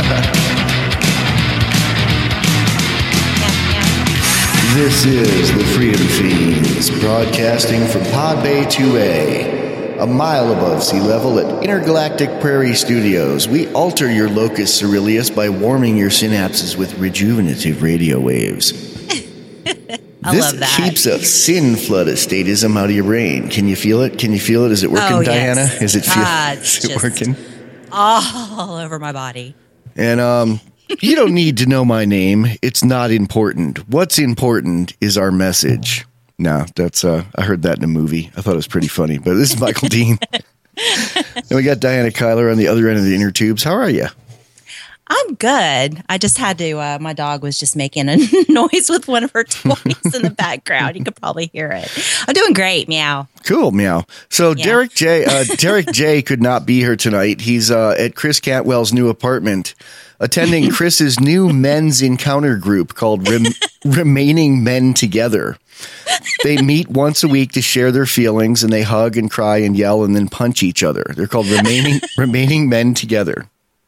This is the Freedom Fiends, broadcasting from Pod Bay 2A, a mile above sea level at Intergalactic Prairie Studios. We alter your locus ceruleus by warming your synapses with rejuvenative radio waves. I love that. This keeps a sin flood of statism out of your brain. Can you feel it? Can you feel it? Is it working, Diana? Yes. Is it working? All over my body. And you don't need to know my name. It's not important. What's important is our message. No, that's I heard that in a movie. I thought it was pretty funny. But this is Michael Dean. And we got Diana Kyler on the other end of the inner tubes. How are you? I'm good. I just had to, my dog was just making a noise with one of her toys in the background. You could probably hear it. I'm doing great. Meow. Cool. Meow. So yeah. Derek J could not be here tonight. He's at Chris Cantwell's new apartment, attending Chris's new men's encounter group called Remaining Men Together. They meet once a week to share their feelings, and they hug and cry and yell and then punch each other. They're called Remaining Men Together.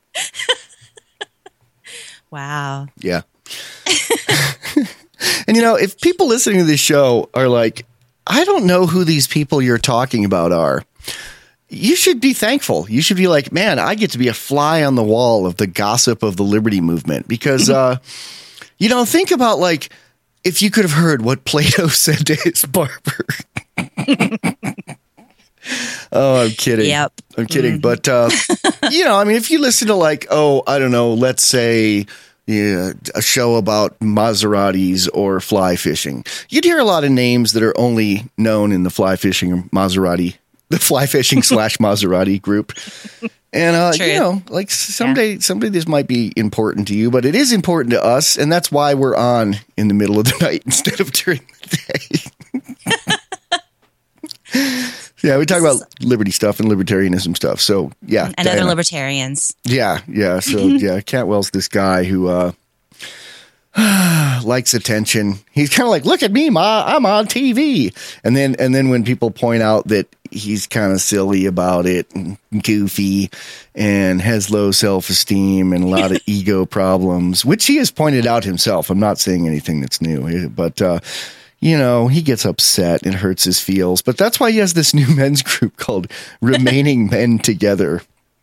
Wow. Yeah. And, if people listening to this show are like, I don't know who these people you're talking about are, you should be thankful. You should be like, man, I get to be a fly on the wall of the gossip of the liberty movement. Because, think about, like, if you could have heard what Plato said to his barber. Oh, I'm kidding. Yep. I'm kidding. But, if you listen to let's say a show about Maseratis or fly fishing, you'd hear a lot of names that are only known in the fly fishing or Maserati, the fly fishing / Maserati group. And, someday this might be important to you, but it is important to us. And that's why we're on in the middle of the night instead of during the day. Yeah, we talk about liberty stuff and libertarianism stuff. So, yeah. And Diana. Other libertarians. Yeah. So, Cantwell's this guy who likes attention. He's kind of like, look at me, Ma, I'm on TV. And then when people point out that he's kind of silly about it and goofy and has low self-esteem and a lot of ego problems, which he has pointed out himself. I'm not saying anything that's new, but he gets upset and hurts his feels. But that's why he has this new men's group called Remaining Men Together.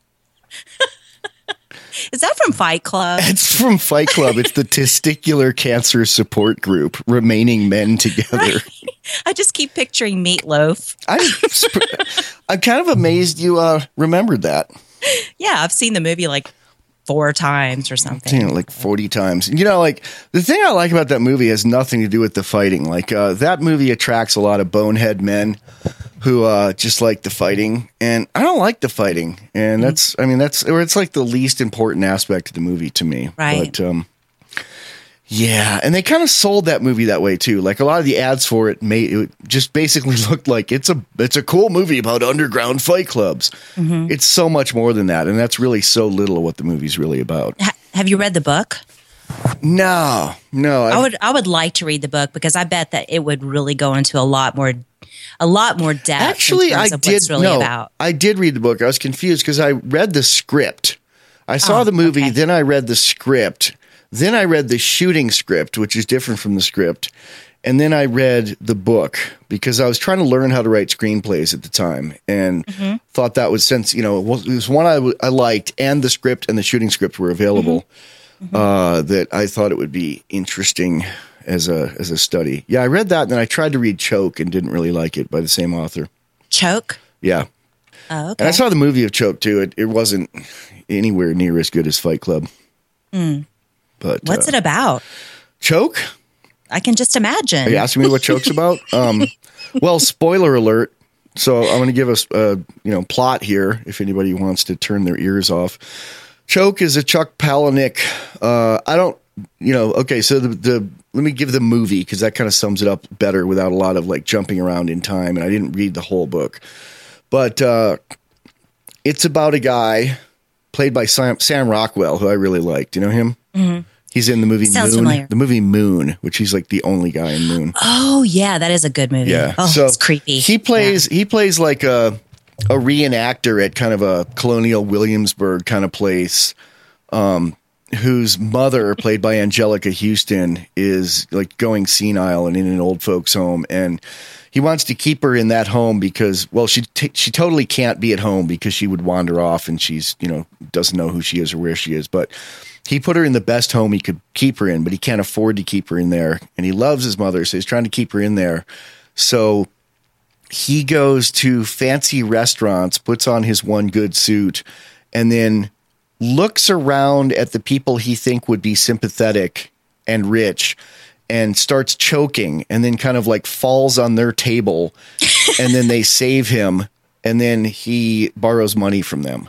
Is that from Fight Club? It's from Fight Club. It's the Testicular Cancer Support Group, Remaining Men Together. Right. I just keep picturing Meatloaf. I'm kind of amazed you remembered that. Yeah, I've seen the movie like 4 times or something. I've seen it like 40 times. The thing I like about that movie has nothing to do with the fighting. That movie attracts a lot of bonehead men who just like the fighting, and I don't like the fighting. And it's like the least important aspect of the movie to me. Right. But yeah, and they kind of sold that movie that way too. Like a lot of the ads for it just basically looked like it's a cool movie about underground fight clubs. Mm-hmm. It's so much more than that, and that's really so little of what the movie's really about. Have you read the book? No. I would like to read the book because I bet that it would really go into a lot more depth. Actually, I did. I did read the book. I was confused because I read the script. I saw the movie, then I read the script. Then I read the shooting script, which is different from the script. And then I read the book because I was trying to learn how to write screenplays at the time and thought that was since, it was one I liked and the script and the shooting script were available, that I thought it would be interesting as a study. Yeah, I read that and then I tried to read Choke and didn't really like it by the same author. Choke? Yeah. Oh, okay. And I saw the movie of Choke too. It wasn't anywhere near as good as Fight Club. Mm. But what's it about? Choke? I can just imagine. Are you asking me what Choke's about? Well, spoiler alert. So I'm going to give us plot here if anybody wants to turn their ears off. Choke is a Chuck Palahniuk. Okay. So let me give the movie because that kind of sums it up better without a lot of like jumping around in time. And I didn't read the whole book, but it's about a guy played by Sam Rockwell, who I really liked. You know him? Mm-hmm. He's in the movie Sounds Moon. Familiar. The movie Moon, which he's like the only guy in Moon. Oh yeah, that is a good movie. Yeah, oh, so it's creepy. He plays like a reenactor at kind of a colonial Williamsburg kind of place. whose mother, played by Angelica Houston, is like going senile and in an old folks home, and he wants to keep her in that home because, well, she totally can't be at home because she would wander off and she's, doesn't know who she is or where she is. But he put her in the best home he could keep her in, but he can't afford to keep her in there. And he loves his mother, so he's trying to keep her in there. So he goes to fancy restaurants, puts on his one good suit, and then looks around at the people he think would be sympathetic and rich, and starts choking, and then kind of like falls on their table, and then they save him, and then he borrows money from them.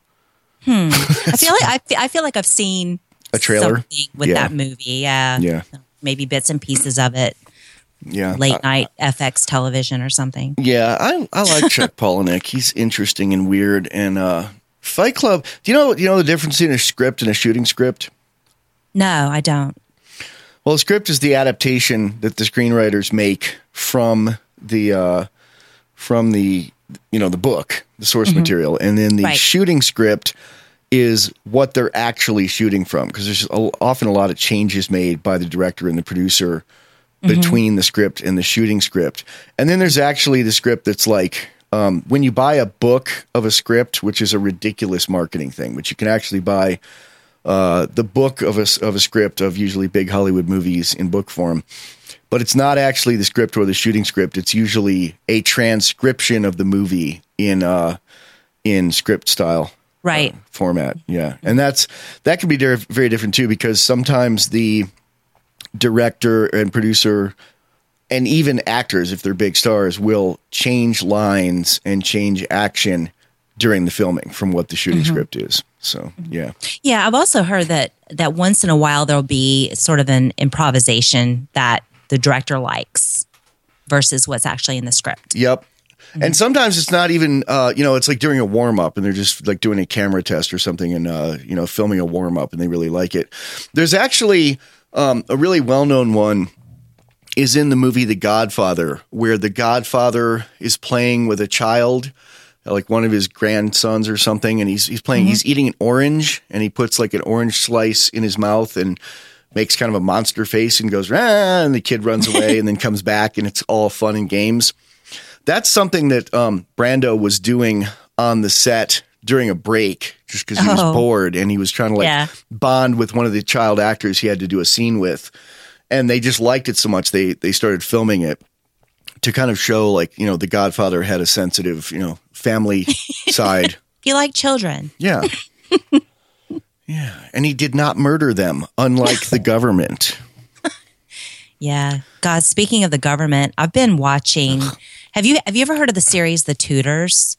I feel like I've seen a trailer with that movie. Yeah. Maybe bits and pieces of it. Yeah. Late night FX television or something. Yeah. I like Chuck Palahniuk. He's interesting and weird. And Fight Club. Do you know the difference between a script and a shooting script? No, I don't. Well, a script is the adaptation that the screenwriters make from the the book, the source material, and then the shooting script is what they're actually shooting from, because there's often a lot of changes made by the director and the producer between the script and the shooting script. And then there's actually the script that's like when you buy a book of a script, which is a ridiculous marketing thing, but you can actually buy the book of a script of usually big Hollywood movies in book form, but it's not actually the script or the shooting script. It's usually a transcription of the movie in script style format. Yeah. And that can be very different too, because sometimes the director and producer and even actors, if they're big stars, will change lines and change action during the filming from what the shooting script is. So, yeah. Yeah, I've also heard that once in a while there'll be sort of an improvisation that the director likes versus what's actually in the script. Yep. And sometimes it's not even, it's like during a warm-up and they're just like doing a camera test or something and, filming a warm-up and they really like it. There's actually a really well-known one is in the movie The Godfather, where the Godfather is playing with a child, like one of his grandsons or something, and he's playing. He's eating an orange, and he puts like an orange slice in his mouth and makes kind of a monster face and goes, "Rah!" And the kid runs away and then comes back, and it's all fun and games. That's something that Brando was doing on the set during a break, just because he was bored and he was trying to bond with one of the child actors he had to do a scene with, and they just liked it so much they started filming it to kind of show, like, The Godfather had a sensitive, family side. He liked children. Yeah. Yeah. And he did not murder them, unlike the government. Yeah. God, speaking of the government, I've been watching. Have you ever heard of the series The Tudors?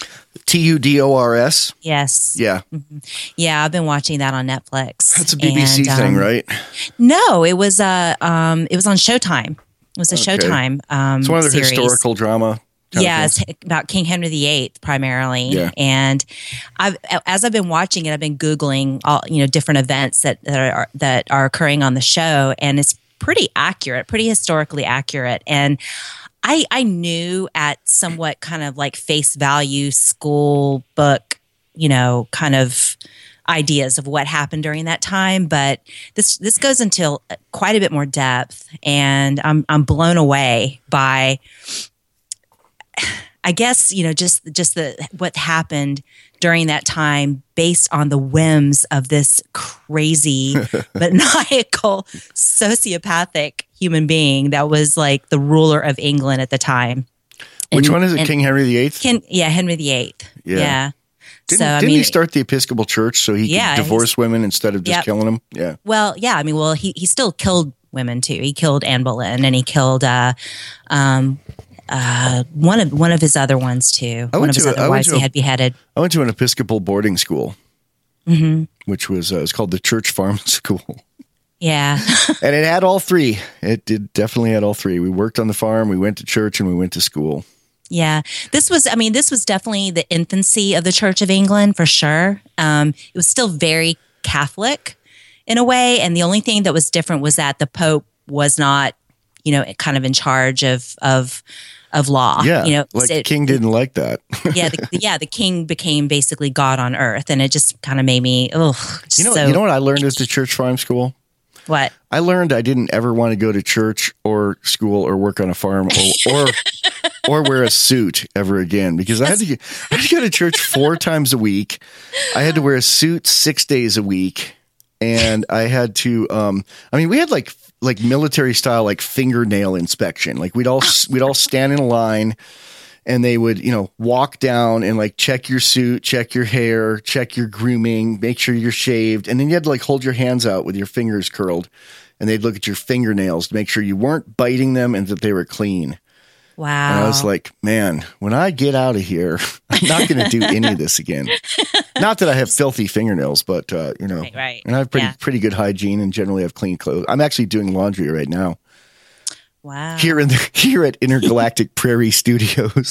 Tudors? Yes. Yeah. Yeah, I've been watching that on Netflix. That's a BBC thing, right? No, it was on Showtime. It was a Showtime it's one of the series. Historical drama. Yeah, it's about King Henry VIII primarily. Yeah. And as I've been watching it, I've been Googling all different events that are occurring on the show, and it's pretty accurate, pretty historically accurate. And I knew at somewhat kind of like face value school book, kind of ideas of what happened during that time, but this goes into quite a bit more depth, and I'm blown away by, I guess, just what happened during that time based on the whims of this crazy, maniacal, sociopathic human being that was like the ruler of England at the time. Which one is it? King Henry VIII? Henry VIII. Yeah. Didn't he start the Episcopal Church so he could divorce women instead of just killing them? Yeah. Well, yeah. He still killed women too. He killed Anne Boleyn, and he killed one of his other ones too. One of his other wives he had beheaded. I went to an Episcopal boarding school, which was it was called the Church Farm School. Yeah. And it had all three. It definitely had all three. We worked on the farm, we went to church, and we went to school. Yeah. This was definitely the infancy of the Church of England for sure. It was still very Catholic in a way. And the only thing that was different was that the Pope was not, kind of in charge of of law. Yeah, the king didn't like that. The king became basically God on earth, and it just kind of made me, you know what I learned at the church farm school? What? I learned I didn't ever want to go to church or school or work on a farm or wear a suit ever again, because I had to go to church 4 times a week. I had to wear a suit 6 days a week, and I had to. We had like military style fingernail inspection. Like we'd all stand in a line. And they would, walk down and check your suit, check your hair, check your grooming, make sure you're shaved. And then you had to hold your hands out with your fingers curled. And they'd look at your fingernails to make sure you weren't biting them and that they were clean. Wow. And I was like, man, when I get out of here, I'm not going to do any of this again. Not that I have filthy fingernails, but, Right. And I have pretty good hygiene and generally have clean clothes. I'm actually doing laundry right now. Wow. Here at Intergalactic Prairie Studios.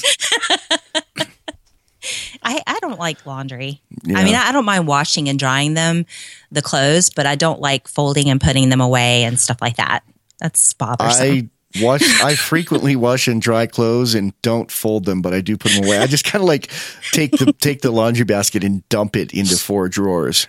I don't like laundry. Yeah. I don't mind washing and drying the clothes, but I don't like folding and putting them away and stuff like that. That's bothersome. I frequently wash and dry clothes and don't fold them, but I do put them away. I just kind of take the laundry basket and dump it into 4 drawers,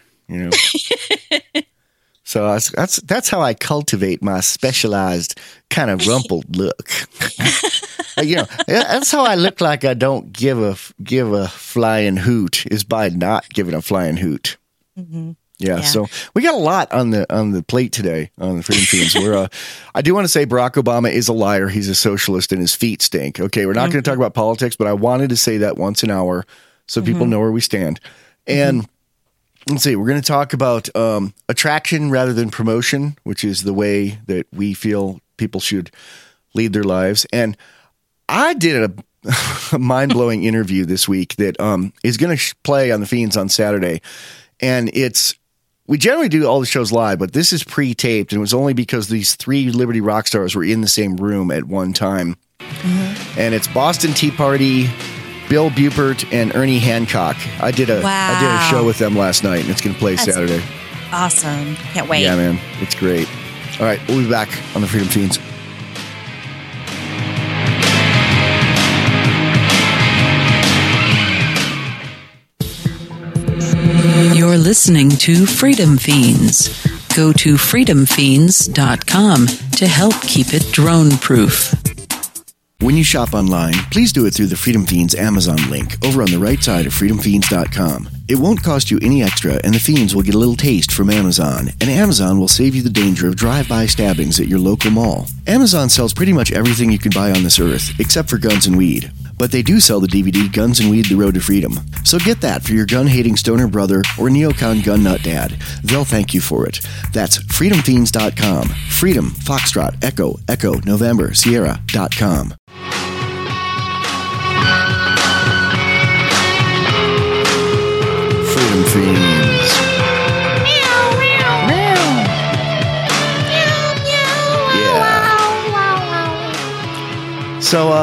So that's how I cultivate my specialized kind of rumpled look. That's how I look like I don't give a flying hoot, is by not giving a flying hoot. Mm-hmm. Yeah, so we got a lot on the plate today on the Freedom Fiends. I do want to say Barack Obama is a liar. He's a socialist and his feet stink. Okay, we're not going to talk about politics, but I wanted to say that once an hour so people know where we stand. And let's see, we're going to talk about attraction rather than promotion, which is the way that we feel people should lead their lives. And I did a mind-blowing interview this week that is going to play on the Fiends on Saturday. And we generally do all the shows live, but this is pre-taped, and it was only because these 3 Liberty rock stars were in the same room at one time. Mm-hmm. And it's Boston Tea Party, Bill Buford, and Ernie Hancock. I did a show with them last night, and it's going to play Saturday. Awesome. Can't wait. Yeah, man. It's great. All right. We'll be back on the Freedom Fiends. You're listening to Freedom Fiends. Go to freedomfiends.com to help keep it drone-proof. When you shop online, please do it through the Freedom Fiends Amazon link over on the right side of freedomfiends.com. It won't cost you any extra, and the Fiends will get a little taste from Amazon, and Amazon will save you the danger of drive-by stabbings at your local mall. Amazon sells pretty much everything you can buy on this earth, except for guns and weed. But they do sell the DVD Guns and Weed: The Road to Freedom. So get that for your gun-hating stoner brother or neocon gun nut dad. They'll thank you for it. That's freedomfiends.com. Freedom, Foxtrot, Echo, Echo, November, Sierra.com. Freedom Fiends. Meow, meow. Meow. Meow, meow. Yeah. Wow, wow, wow.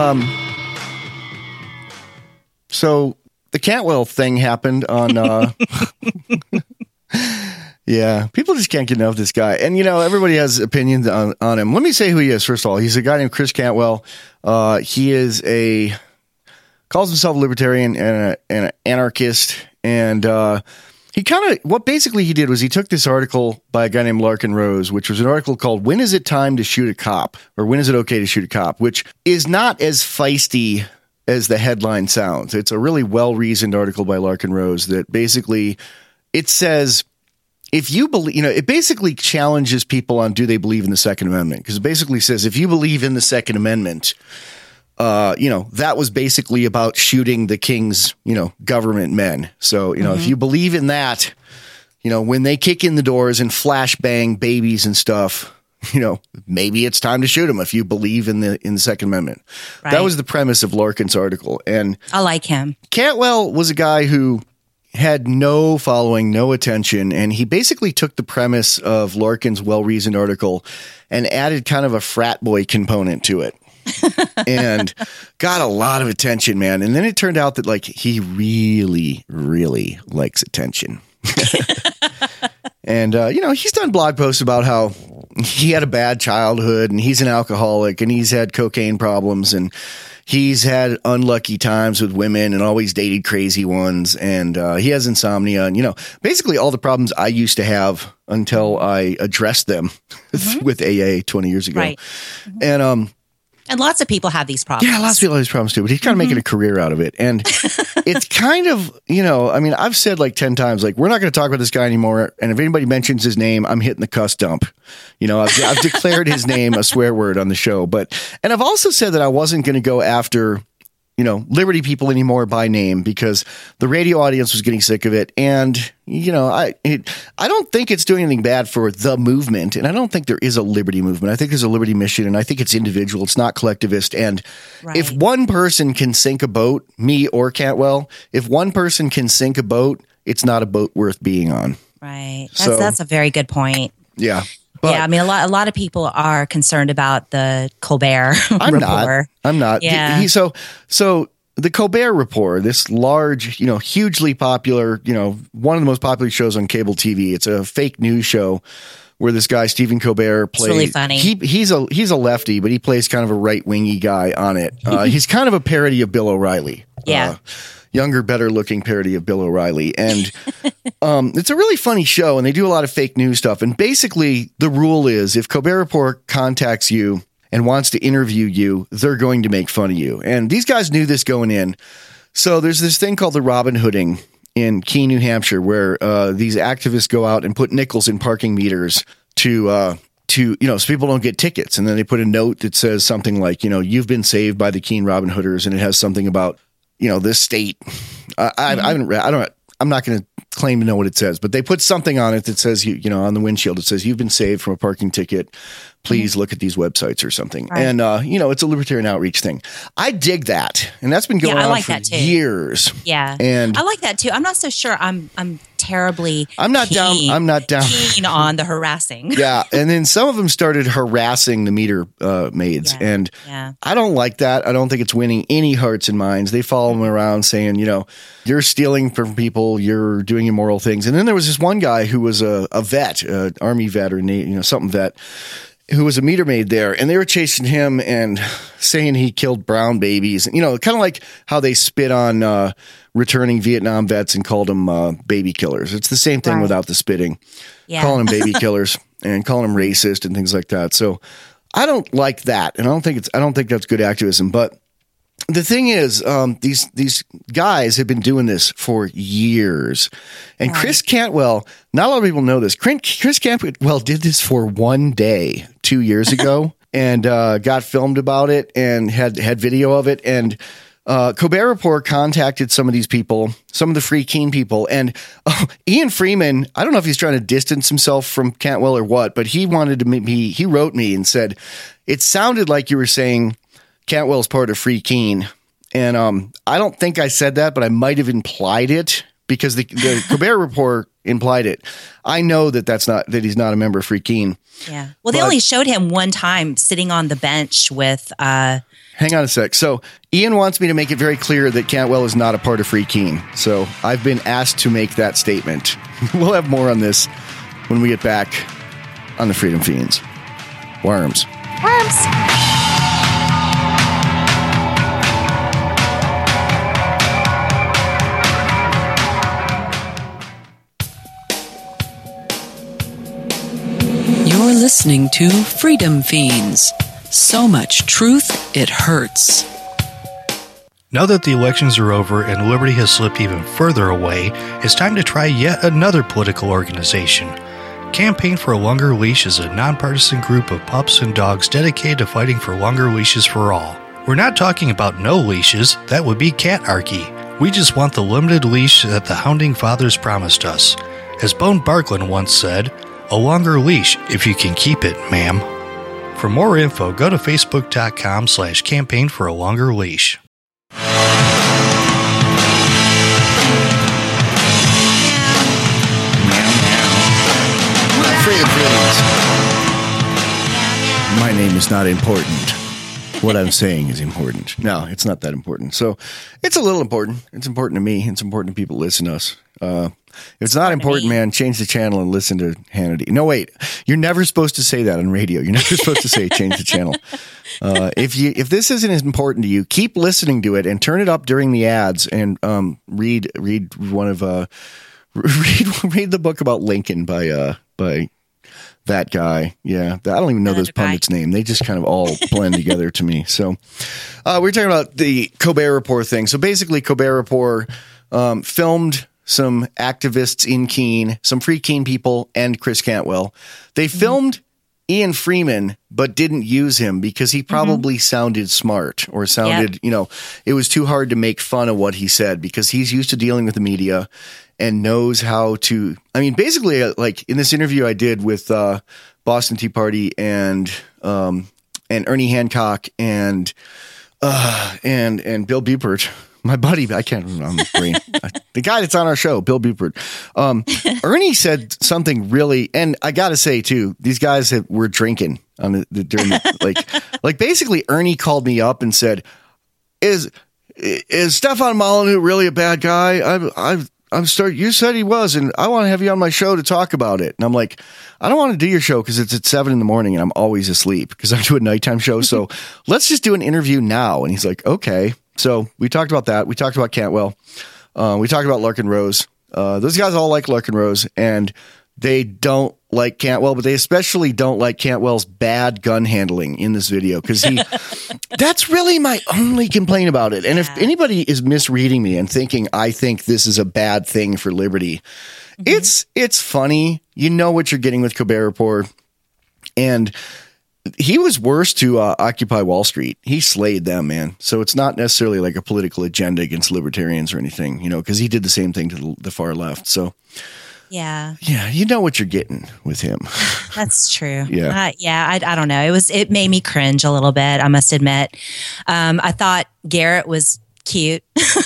So the Cantwell thing happened on, yeah, people just can't get enough of this guy. And, everybody has opinions on him. Let me say who he is, first of all. He's a guy named Chris Cantwell. He is calls himself a libertarian and an anarchist. And what basically he did was he took this article by a guy named Larken Rose, which was an article called "When Is It Time to Shoot a Cop?" or "When Is It Okay to Shoot a Cop?" which is not as feisty as the headline sounds. It's a really well-reasoned article by Larken Rose that basically it says, if you believe, it basically challenges people on do they believe in the Second Amendment? Because it basically says if you believe in the Second Amendment, that was basically about shooting the king's, government men. So, if you believe in that, when they kick in the doors and flashbang babies and stuff, maybe it's time to shoot them if you believe in the Second Amendment. Right. That was the premise of Larkin's article. And I like him. Cantwell was a guy who had no following, no attention, and he basically took the premise of Larkin's well-reasoned article and added kind of a frat boy component to it. And got a lot of attention, man. And then it turned out that he really, really likes attention. And, he's done blog posts about how he had a bad childhood and he's an alcoholic and he's had cocaine problems. And he's had unlucky times with women and always dated crazy ones. And he has insomnia and, basically all the problems I used to have until I addressed them with AA 20 years ago. Right. And lots of people have these problems. Yeah, lots of people have these problems too, but he's kind of making a career out of it. And it's kind of, I've said like 10 times, like, we're not going to talk about this guy anymore. And if anybody mentions his name, I'm hitting the cuss dump. I've declared his name a swear word on the show. And I've also said that I wasn't going to go after, Liberty people anymore by name because the radio audience was getting sick of it. And, I don't think it's doing anything bad for the movement. And I don't think there is a Liberty movement. I think there's a Liberty mission and I think it's individual. It's not collectivist. And if one person can sink a boat, me or Cantwell, if one person can sink a boat, it's not a boat worth being on. Right. That's a very good point. Yeah. But, a lot of people are concerned about the Colbert Report. I'm not. Yeah. So the Colbert Report, this large, hugely popular, one of the most popular shows on cable TV. It's a fake news show where this guy Stephen Colbert plays. It's really funny. He's a lefty, but he plays kind of a right wingy guy on it. He's kind of a parody of Bill O'Reilly. Yeah. Younger, better looking parody of Bill O'Reilly. And it's a really funny show and they do a lot of fake news stuff. And basically the rule is if Colbert Report contacts you and wants to interview you, they're going to make fun of you. And these guys knew this going in. So there's this thing called the Robin Hooding in Keene, New Hampshire, where these activists go out and put nickels in parking meters to so people don't get tickets. And then they put a note that says something like, you've been saved by the Keene Robin Hooders. And it has something about, this state. I haven't read. I'm not going to claim to know what it says, but they put something on it that says, on the windshield, it says, you've been saved from a parking ticket. Please look at these websites or something. Right. And, it's a libertarian outreach thing. I dig that. And that's been going on for years. Yeah. And I like that too. I'm not so sure I'm terribly I'm not down keen on the harassing. Yeah. And then some of them started harassing the meter maids. Yeah. And I don't like that. I don't think it's winning any hearts and minds. They follow them around saying, you're stealing from people, you're doing immoral things. And then there was this one guy who was a vet, an Army vet or something vet, who was a meter maid there, and they were chasing him and saying he killed brown babies. Kind of like how they spit on returning Vietnam vets and called them baby killers. It's the same thing without the spitting. Yeah. Calling them baby killers and calling them racist and things like that. So I don't like that, and I don't think that's good activism. But the thing is, these guys have been doing this for years. And Chris Cantwell, not a lot of people know this. Chris Cantwell did this for one day 2 years ago and got filmed about it and had video of it. And Colbert Report contacted some of these people, some of the Free Keene people. And Ian Freeman, I don't know if he's trying to distance himself from Cantwell or what, but he wrote me and said, it sounded like you were saying Cantwell's part of Free Keene. And I don't think I said that, but I might have implied it because the Colbert Report implied it. I know that he's not a member of Free Keene. Yeah. Well, they only showed him one time sitting on the bench with hang on a sec. So Ian wants me to make it very clear that Cantwell is not a part of Free Keene. So I've been asked to make that statement. We'll have more on this when we get back on the Freedom Fiends. Worms. You're listening to Freedom Fiends. So much truth, it hurts. Now that the elections are over and liberty has slipped even further away, it's time to try yet another political organization. Campaign for a Longer Leash is a nonpartisan group of pups and dogs dedicated to fighting for longer leashes for all. We're not talking about no leashes, that would be catarchy. We just want the limited leash that the Hounding Fathers promised us. As Bone Barklund once said, a longer leash if you can keep it, ma'am. For more info, go to facebook.com/campaign for a longer leash. Freedom Fiends. My name is not important. What I'm saying is important. No, it's not that important. So it's a little important. It's important to me. It's important to people who listen to us. If it's not important, man, change the channel and listen to Hannity. No, wait, you're never supposed to say that on radio. You're never supposed to say change the channel. If this isn't as important to you, keep listening to it and turn it up during the ads and read one of read the book about Lincoln by that guy. Yeah. I don't even know those pundits' name. They just kind of all blend together to me. So we're talking about the Colbert Report thing. So basically Colbert Report filmed some activists in Keene, some free Keene people, and Chris Cantwell. They filmed Ian Freeman, but didn't use him because he probably sounded smart or sounded, it was too hard to make fun of what he said because he's used to dealing with the media and knows how to, basically like in this interview I did with Boston Tea Party and Ernie Hancock and Bill Buford. My buddy, I can't remember the guy that's on our show, Bill Buford. Ernie said something really, and I got to say too, these guys were drinking on during like basically Ernie called me up and said, "Is Stefan Molyneux really a bad guy? You said he was, and I want to have you on my show to talk about it." And I'm like, I don't want to do your show because it's at 7 a.m. and I'm always asleep because I do a nighttime show. So let's just do an interview now. And he's like, okay. So we talked about that. We talked about Cantwell. We talked about Larkin Rose. Those guys all like Larkin Rose, and they don't like Cantwell, but they especially don't like Cantwell's bad gun handling in this video because that's really my only complaint about it. And if anybody is misreading me and thinking I think this is a bad thing for Liberty, it's funny. You know what you're getting with Colbert Report. And he was worse to Occupy Wall Street. He slayed them, man. So it's not necessarily like a political agenda against libertarians or anything, because he did the same thing to the far left. So yeah, you know what you're getting with him. That's true. Yeah. I don't know. It made me cringe a little bit, I must admit. I thought Garrett was cute.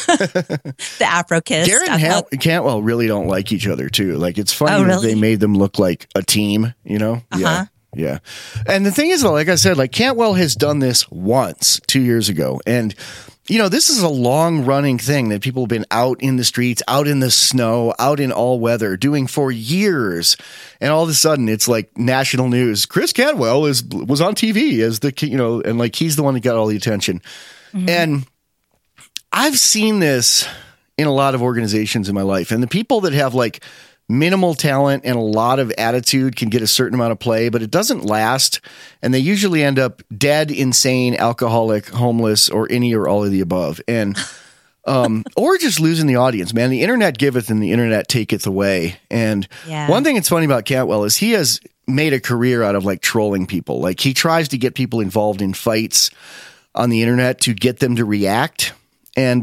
The Afro kiss. Garrett and Cantwell really don't like each other too. Like it's funny that they made them look like a team, Yeah. Yeah. And the thing is, though, like I said, like Cantwell has done this once 2 years ago. And, this is a long running thing that people have been out in the streets, out in the snow, out in all weather doing for years. And all of a sudden it's like national news. Chris Cantwell was on TV as and like he's the one that got all the attention. And I've seen this in a lot of organizations in my life. And the people that have like minimal talent and a lot of attitude can get a certain amount of play, but it doesn't last. And they usually end up dead, insane, alcoholic, homeless, or any or all of the above. And, or just losing the audience, man. The internet giveth and the internet taketh away. And one thing that's funny about Cantwell is he has made a career out of like trolling people. Like he tries to get people involved in fights on the internet to get them to react. And,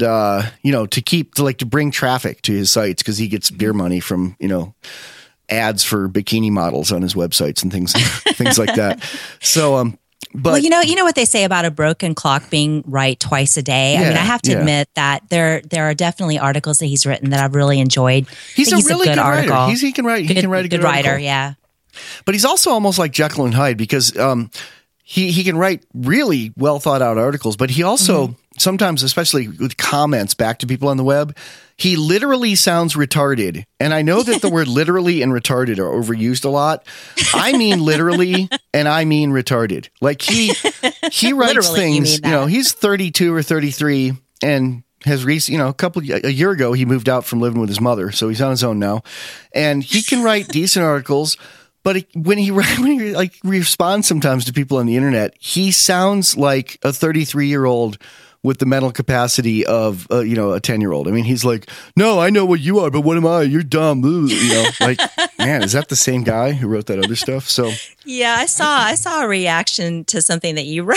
to bring traffic to his sites because he gets beer money from, ads for bikini models on his websites and things like that. So, but you know what they say about a broken clock being right twice a day. I have to admit that there are definitely articles that he's written that I've really enjoyed. He's a really good article. Writer. He can write a good writer. Article. Yeah. But he's also almost like Jekyll and Hyde because, he can write really well thought out articles, but he also sometimes, especially with comments back to people on the web, he literally sounds retarded. And I know that the word literally and retarded are overused a lot. I mean literally and I mean retarded. Like he writes things, he's 32 or 33 and has a year ago he moved out from living with his mother, so he's on his own now. And he can write decent articles. But when he responds sometimes to people on the internet, he sounds like a 33-year-old with the mental capacity of a 10-year-old. I mean, he's like, "No, I know what you are, but what am I? You're dumb." Like, man, is that the same guy who wrote that other stuff? So yeah, I saw a reaction to something that you wrote.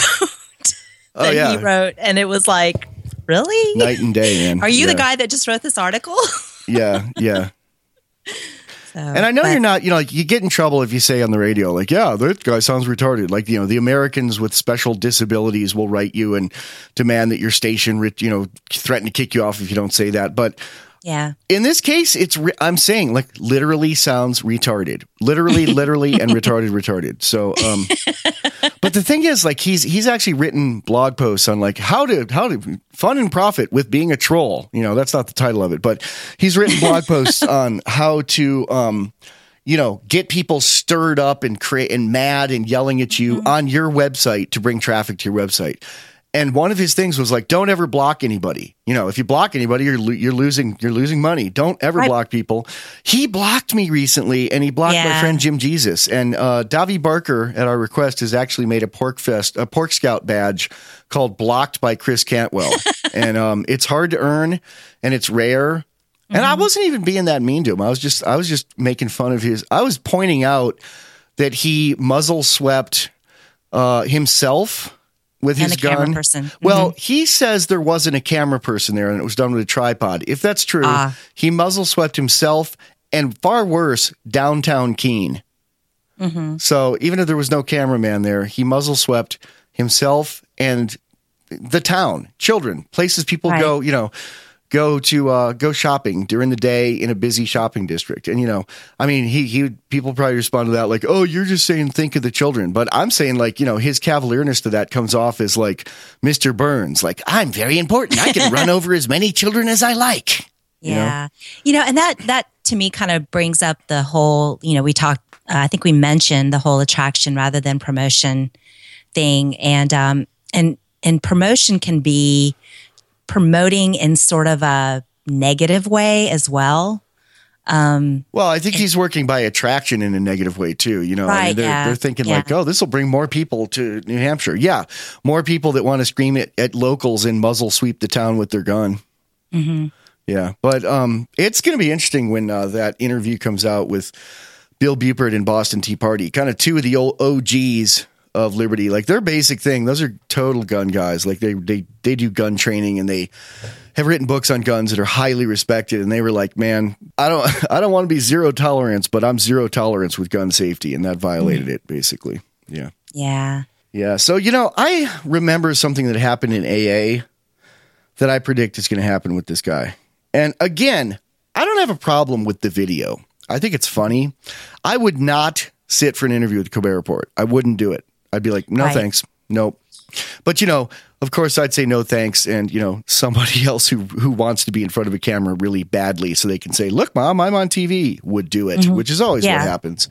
He wrote, and it was like, really, night and day, man. Are you the guy that just wrote this article? Yeah. And I know you're not, you get in trouble if you say on the radio, like, yeah, that guy sounds retarded. Like, the Americans with special disabilities will write you and demand that your station, threaten to kick you off if you don't say that. But Yeah. In this case, I'm saying like literally sounds retarded, literally, and retarded. So, but the thing is, like he's actually written blog posts on like how to fun and profit with being a troll. You know, that's not the title of it, but he's written blog posts on how to, get people stirred up and mad and yelling at you on your website to bring traffic to your website. And one of his things was like, don't ever block anybody. You know, if you block anybody, you're losing money. Don't ever block people. He blocked me recently, and he blocked my friend Jim Jesus. And Davi Barker, at our request, has actually made a Pork Scout badge called "Blocked by Chris Cantwell," and it's hard to earn, and it's rare. And I wasn't even being that mean to him. I was just making fun of his. I was pointing out that he muzzle swept himself with his gun. Person. Well, he says there wasn't a camera person there and it was done with a tripod. If that's true, he muzzle swept himself and, far worse, downtown Keene. So even if there was no cameraman there, he muzzle swept himself and the town, children, places people go shopping during the day in a busy shopping district. And, people probably respond to that like, oh, you're just saying think of the children. But I'm saying like, his cavalierness to that comes off as like Mr. Burns, like I'm very important. I can run over as many children as I like. Yeah. And that to me kind of brings up the whole, we talked, I think we mentioned the whole attraction rather than promotion thing. And promotion can be promoting in sort of a negative way as well. Well, I think he's working by attraction in a negative way too. Right, they're thinking like, oh, this will bring more people to New Hampshire. Yeah, more people that want to scream at locals and muzzle sweep the town with their gun. Yeah, but it's going to be interesting when that interview comes out with Bill Buford and Boston Tea Party, kind of two of the old OGs of Liberty. Like their basic thing, those are total gun guys. Like they do gun training and they have written books on guns that are highly respected. And they were like, man, I don't want to be zero tolerance, but I'm zero tolerance with gun safety. And that violated it basically. Yeah. Yeah. Yeah. So, I remember something that happened in AA that I predict is going to happen with this guy. And again, I don't have a problem with the video. I think it's funny. I would not sit for an interview with the Colbert Report. I wouldn't do it. I'd be like, no, thanks. Nope. But, of course, I'd say no thanks. And, somebody else who wants to be in front of a camera really badly so they can say, look, Mom, I'm on TV, would do it, which is always what happens.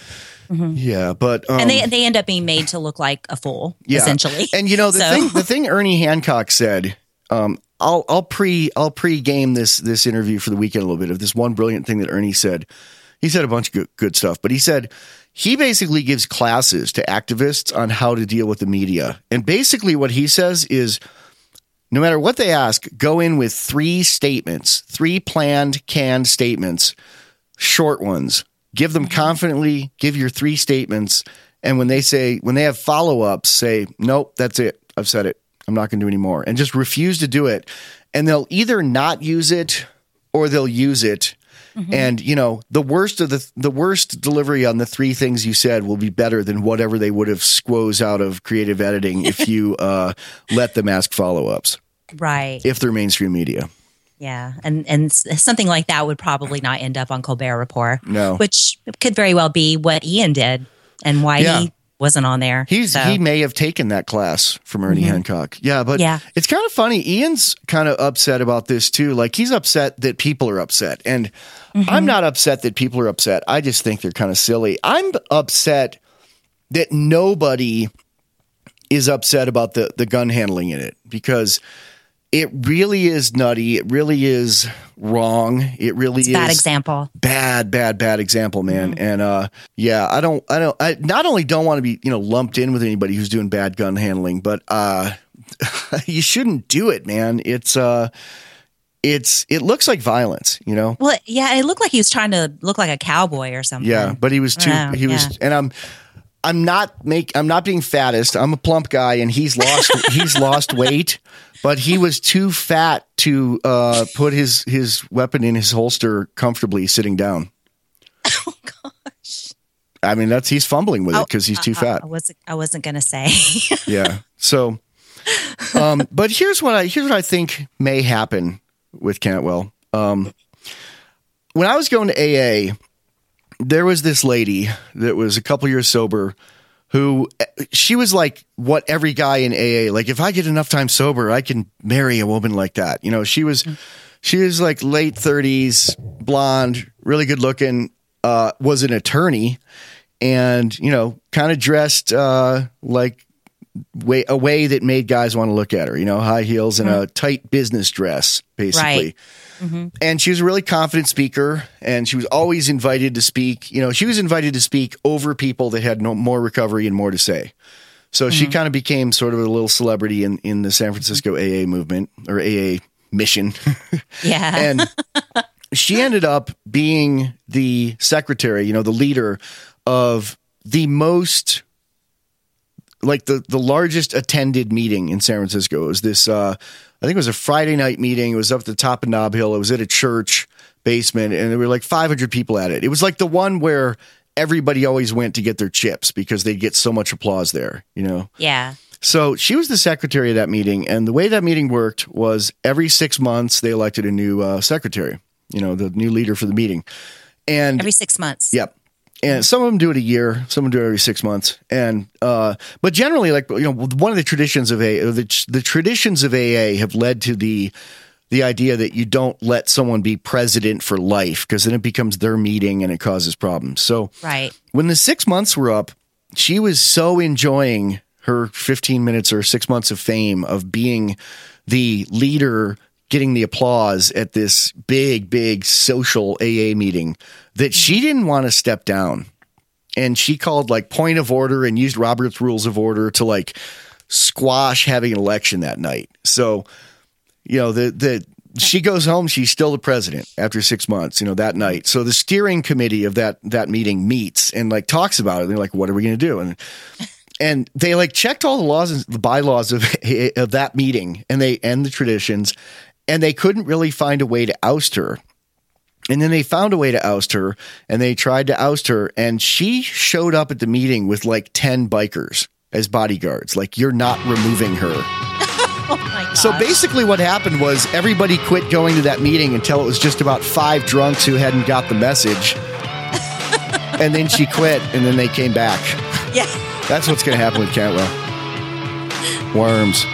Yeah, but and they end up being made to look like a fool, essentially. And, the thing Ernie Hancock said, I'll pre-game this interview for the weekend a little bit of this one brilliant thing that Ernie said. He said a bunch of good stuff, but he said he basically gives classes to activists on how to deal with the media. And basically what he says is no matter what they ask, go in with 3 statements, 3 planned, canned statements, short ones. Give them confidently, give your 3 statements. And when they have follow-ups, say, nope, that's it. I've said it. I'm not going to do any more. And just refuse to do it. And they'll either not use it or they'll use it. And, the worst delivery on the 3 things you said will be better than whatever they would have squoze out of creative editing if you let them ask follow-ups. Right. If they're mainstream media. Yeah. And something like that would probably not end up on Colbert Report. No. Which could very well be what Ian did and why he wasn't on there. He may have taken that class from Ernie Hancock. Yeah, but it's kind of funny. Ian's kind of upset about this too. Like he's upset that people are upset. And I'm not upset that people are upset. I just think they're kind of silly. I'm upset that nobody is upset about the gun handling in it because it really is nutty. It really is wrong. It really is bad example. Bad example, man. And I not only don't want to be, lumped in with anybody who's doing bad gun handling, but you shouldn't do it, man. It looks like violence, Well, yeah, it looked like he was trying to look like a cowboy or something. Yeah, but he was and I'm not being fattest. I'm a plump guy and he's lost weight. But he was too fat to put his weapon in his holster comfortably sitting down. Oh gosh! I mean, he's fumbling with it because he's too fat. I wasn't going to say. Yeah. So, but here's what I think may happen with Cantwell. When I was going to AA, there was this lady that was a couple years sober who she was like what every guy in AA, like if I get enough time sober, I can marry a woman like that. You know, she was like late 30s, blonde, really good looking, was an attorney and, you know, kind of dressed like a way that made guys want to look at her, you know, high heels and a tight business dress, basically. Right. Mm-hmm. And she was a really confident speaker, and she was always invited to speak. You know, she was invited to speak over people that had more recovery and more to say. So she kind of became sort of a little celebrity in the San Francisco AA movement or AA mission. Yeah. And she ended up being the secretary, you know, the leader of the most, like the largest attended meeting in San Francisco. It was this, I think it was a Friday night meeting. It was up at the top of Nob Hill. It was at a church basement, and there were like 500 people at it. It was like the one where everybody always went to get their chips because they'd get so much applause there, you know? Yeah. So she was the secretary of that meeting, and the way that meeting worked was every 6 months they elected a new secretary, you know, the new leader for the meeting. And every 6 months. Yep. And some of them do it a year, some of them do it every 6 months. And but generally, like, you know, one of the traditions of AA, the traditions of AA have led to the idea that you don't let someone be president for life, because then it becomes their meeting and it causes problems. So when the 6 months were up, she was so enjoying her 15 minutes or 6 months of fame of being the leader, getting the applause at this big social AA meeting, that she didn't want to step down. And she called like point of order and used Robert's Rules of Order to like squash having an election that night. So, you know, she goes home, she's still the president after 6 months, you know, that night. So the steering committee of that meeting meets and like talks about it. They're like, what are we going to do? And they like checked all the laws and the bylaws of that meeting, and they end the traditions, and they couldn't really find a way to oust her. And then they found a way to oust her, and they tried to oust her, and she showed up at the meeting with like 10 bikers as bodyguards. Like, you're not removing her. Oh my gosh. So basically what happened was everybody quit going to that meeting until it was just about 5 drunks who hadn't got the message. And then she quit, and then they came back. Yeah. That's what's going to happen with Cantwell. Worms.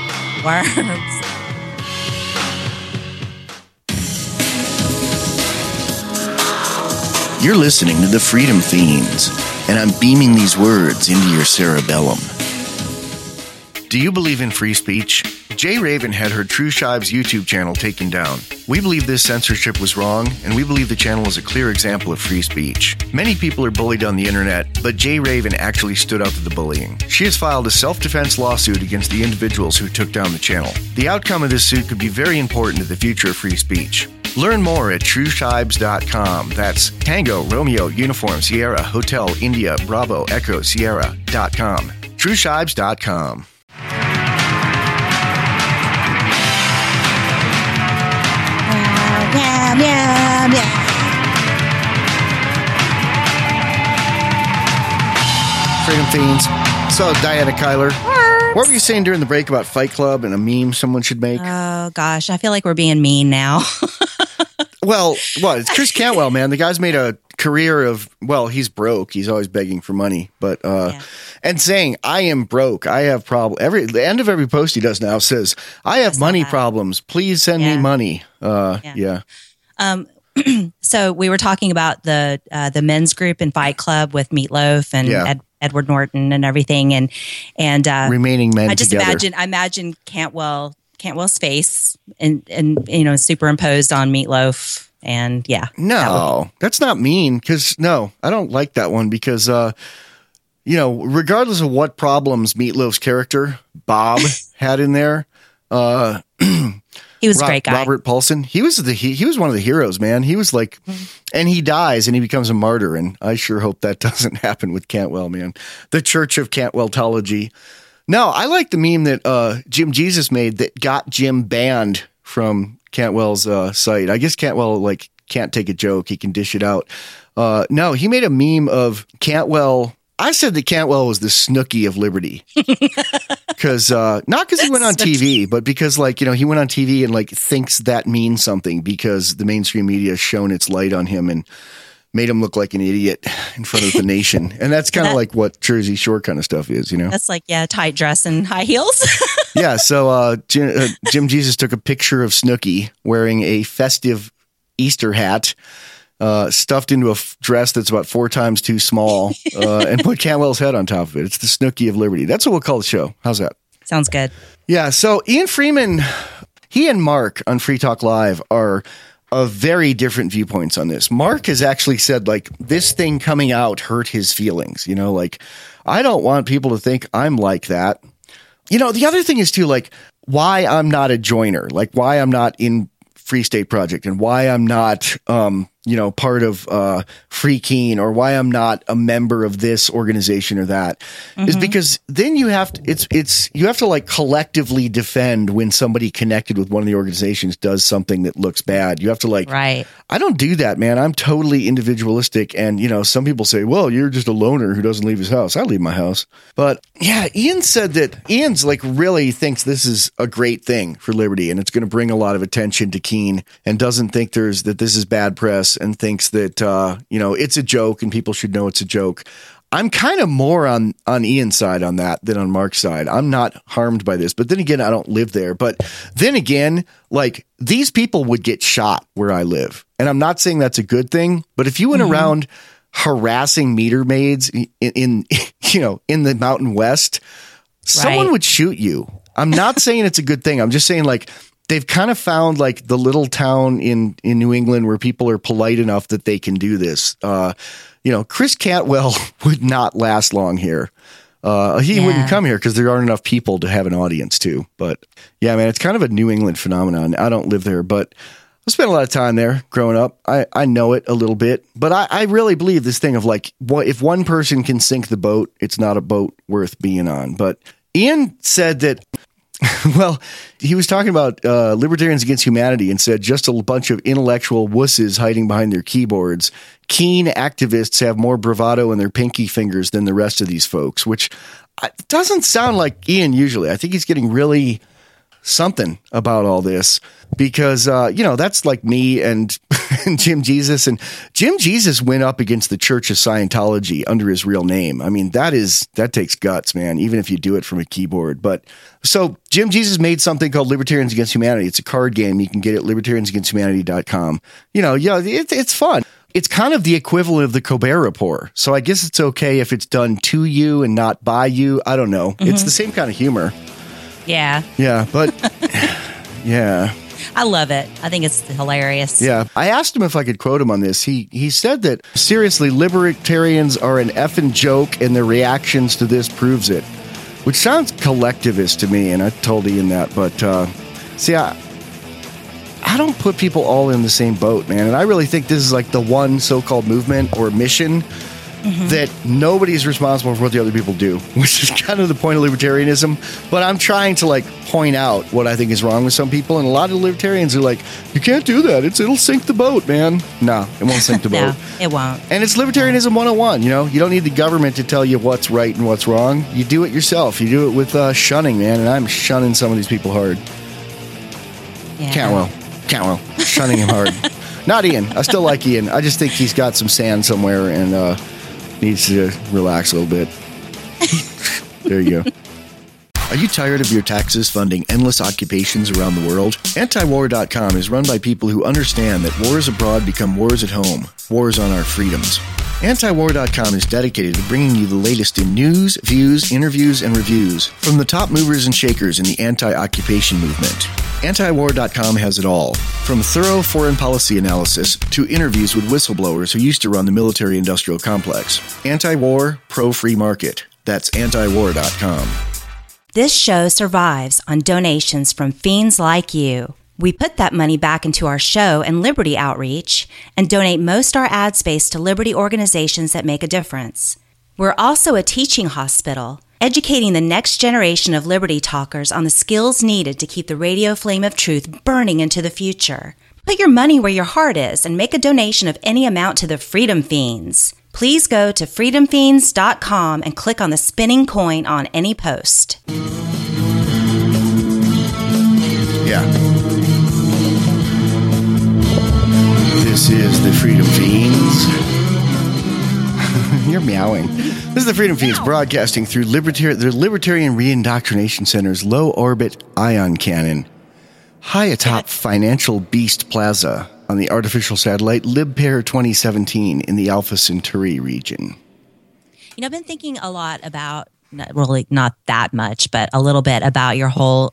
You're listening to the Freedom Fiends, and I'm beaming these words into your cerebellum. Do you believe in free speech? Jay Raven had her True Shives YouTube channel taken down. We believe this censorship was wrong, and we believe the channel is a clear example of free speech. Many people are bullied on the internet, but Jay Raven actually stood up to the bullying. She has filed a self-defense lawsuit against the individuals who took down the channel. The outcome of this suit could be very important to the future of free speech. Learn more at TrueShibes.com. That's Tango, Romeo, Uniform, Sierra, Hotel, India, Bravo, Echo, Sierra.com. TrueShibes.com. Freedom Fiends. So, Diana Kyler, what were you saying during the break about Fight Club and a meme someone should make? Oh, gosh. I feel like we're being mean now. Well, what? It's Chris Cantwell, man. The guy's made a career of, well, he's broke. He's always begging for money. But, and saying, I am broke. I have problems. The end of every post he does now says, I have money problems. Please send me money. So we were talking about the men's group in Fight Club with Meatloaf and Edward Norton and everything, and remaining men. I just together. imagine Cantwell's face and you know, superimposed on Meatloaf, and no, that's not mean, because no, I don't like that one, because you know, regardless of what problems Meatloaf's character Bob had in there, he was a great guy. Robert Paulson. He was one of the heroes, man. He was like, and he dies and he becomes a martyr. And I sure hope that doesn't happen with Cantwell, man. The Church of Cantwelltology. No, I like the meme that Jim Jesus made that got Jim banned from Cantwell's site. I guess Cantwell like can't take a joke. He can dish it out. No, he made a meme of Cantwell. I said that Cantwell was the Snooki of liberty, because he went on TV, but because he went on TV and thinks that means something because the mainstream media has shown its light on him and made him look like an idiot in front of the nation. And that's kind of like what Jersey Shore kind of stuff is, That's tight dress and high heels. Yeah. So Jim Jesus took a picture of Snooki wearing a festive Easter hat, stuffed into a dress that's about 4 times too small, and put Cantwell's head on top of it. It's the Snooki of Liberty. That's what we'll call the show. How's that? Sounds good. Yeah. So Ian Freeman, he and Mark on Free Talk Live are of very different viewpoints on this. Mark has actually said this thing coming out hurt his feelings. I don't want people to think I'm like that. The other thing is too, why I'm not a joiner, why I'm not in Free State Project and why I'm not, part of Free Keene or why I'm not a member of this organization or that is because then you have to, you have to collectively defend when somebody connected with one of the organizations does something that looks bad. You have to right. I don't do that, man. I'm totally individualistic. And, some people say, well, you're just a loner who doesn't leave his house. I leave my house. But yeah, Ian said that Ian's really thinks this is a great thing for Liberty and it's going to bring a lot of attention to Keene and doesn't think that this is bad press and thinks that, it's a joke and people should know it's a joke. I'm kind of more on Ian's side on that than on Mark's side. I'm not harmed by this, but then again, I don't live there. But then again, these people would get shot where I live. And I'm not saying that's a good thing, but if you went around harassing meter maids in the Mountain West, someone would shoot you. I'm not saying it's a good thing. I'm just saying they've kind of found the little town in New England where people are polite enough that they can do this. Chris Cantwell would not last long here. He wouldn't come here because there aren't enough people to have an audience to. But yeah, man, it's kind of a New England phenomenon. I don't live there, but I spent a lot of time there growing up. I know it a little bit, but I really believe this thing of if one person can sink the boat, it's not a boat worth being on. But Ian said that, well, he was talking about Libertarians Against Humanity and said just a bunch of intellectual wusses hiding behind their keyboards. Keen activists have more bravado in their pinky fingers than the rest of these folks, which doesn't sound like Ian usually. I think he's getting really something about all this because, that's like me and Jim Jesus. And Jim Jesus went up against the Church of Scientology under his real name. I mean, that takes guts, man, even if you do it from a keyboard. But so Jim Jesus made something called Libertarians Against Humanity. It's a card game. You can get it at libertariansagainsthumanity.com. It's fun. It's kind of the equivalent of the Colbert Report. So I guess it's okay if it's done to you and not by you. I don't know. It's the same kind of humor. Yeah. Yeah, but yeah. I love it. I think it's hilarious. Yeah. I asked him if I could quote him on this. He said that, seriously, libertarians are an effing joke and their reactions to this proves it, which sounds collectivist to me. And I told Ian that. But see, I don't put people all in the same boat, man. And I really think this is the one so-called movement or mission that nobody's responsible for what the other people do, which is kind of the point of libertarianism. But I'm trying to point out what I think is wrong with some people. And a lot of libertarians are you can't do that. It'll sink the boat, man. No, it won't sink the boat. No, it won't. And it's libertarianism 101. You don't need the government to tell you what's right and what's wrong. You do it yourself. You do it with shunning, man. And I'm shunning some of these people hard. Yeah. Cantwell, shunning him hard. Not Ian. I still like Ian. I just think he's got some sand somewhere and needs to relax a little bit. There you go. Are you tired of your taxes funding endless occupations around the world? Antiwar.com is run by people who understand that wars abroad become wars at home, wars on our freedoms. Antiwar.com is dedicated to bringing you the latest in news, views, interviews, and reviews from the top movers and shakers in the anti-occupation movement. Antiwar.com has it all, from thorough foreign policy analysis to interviews with whistleblowers who used to run the military-industrial complex. Anti-war, pro-free market. That's antiwar.com. This show survives on donations from fiends like you. We put that money back into our show and Liberty outreach and donate most our ad space to Liberty organizations that make a difference. We're also a teaching hospital, educating the next generation of Liberty talkers on the skills needed to keep the radio flame of truth burning into the future. Put your money where your heart is and make a donation of any amount to the Freedom Fiends. Please go to freedomfiends.com and click on the spinning coin on any post. Yeah. This is the Freedom Fiends. You're meowing. This is the Freedom Fiends broadcasting through the Libertarian Reindoctrination Center's low orbit ion cannon, high atop Financial Beast Plaza on the artificial satellite LibPair 2017 in the Alpha Centauri region. You know, I've been thinking a lot about, really not that much, but a little bit about your whole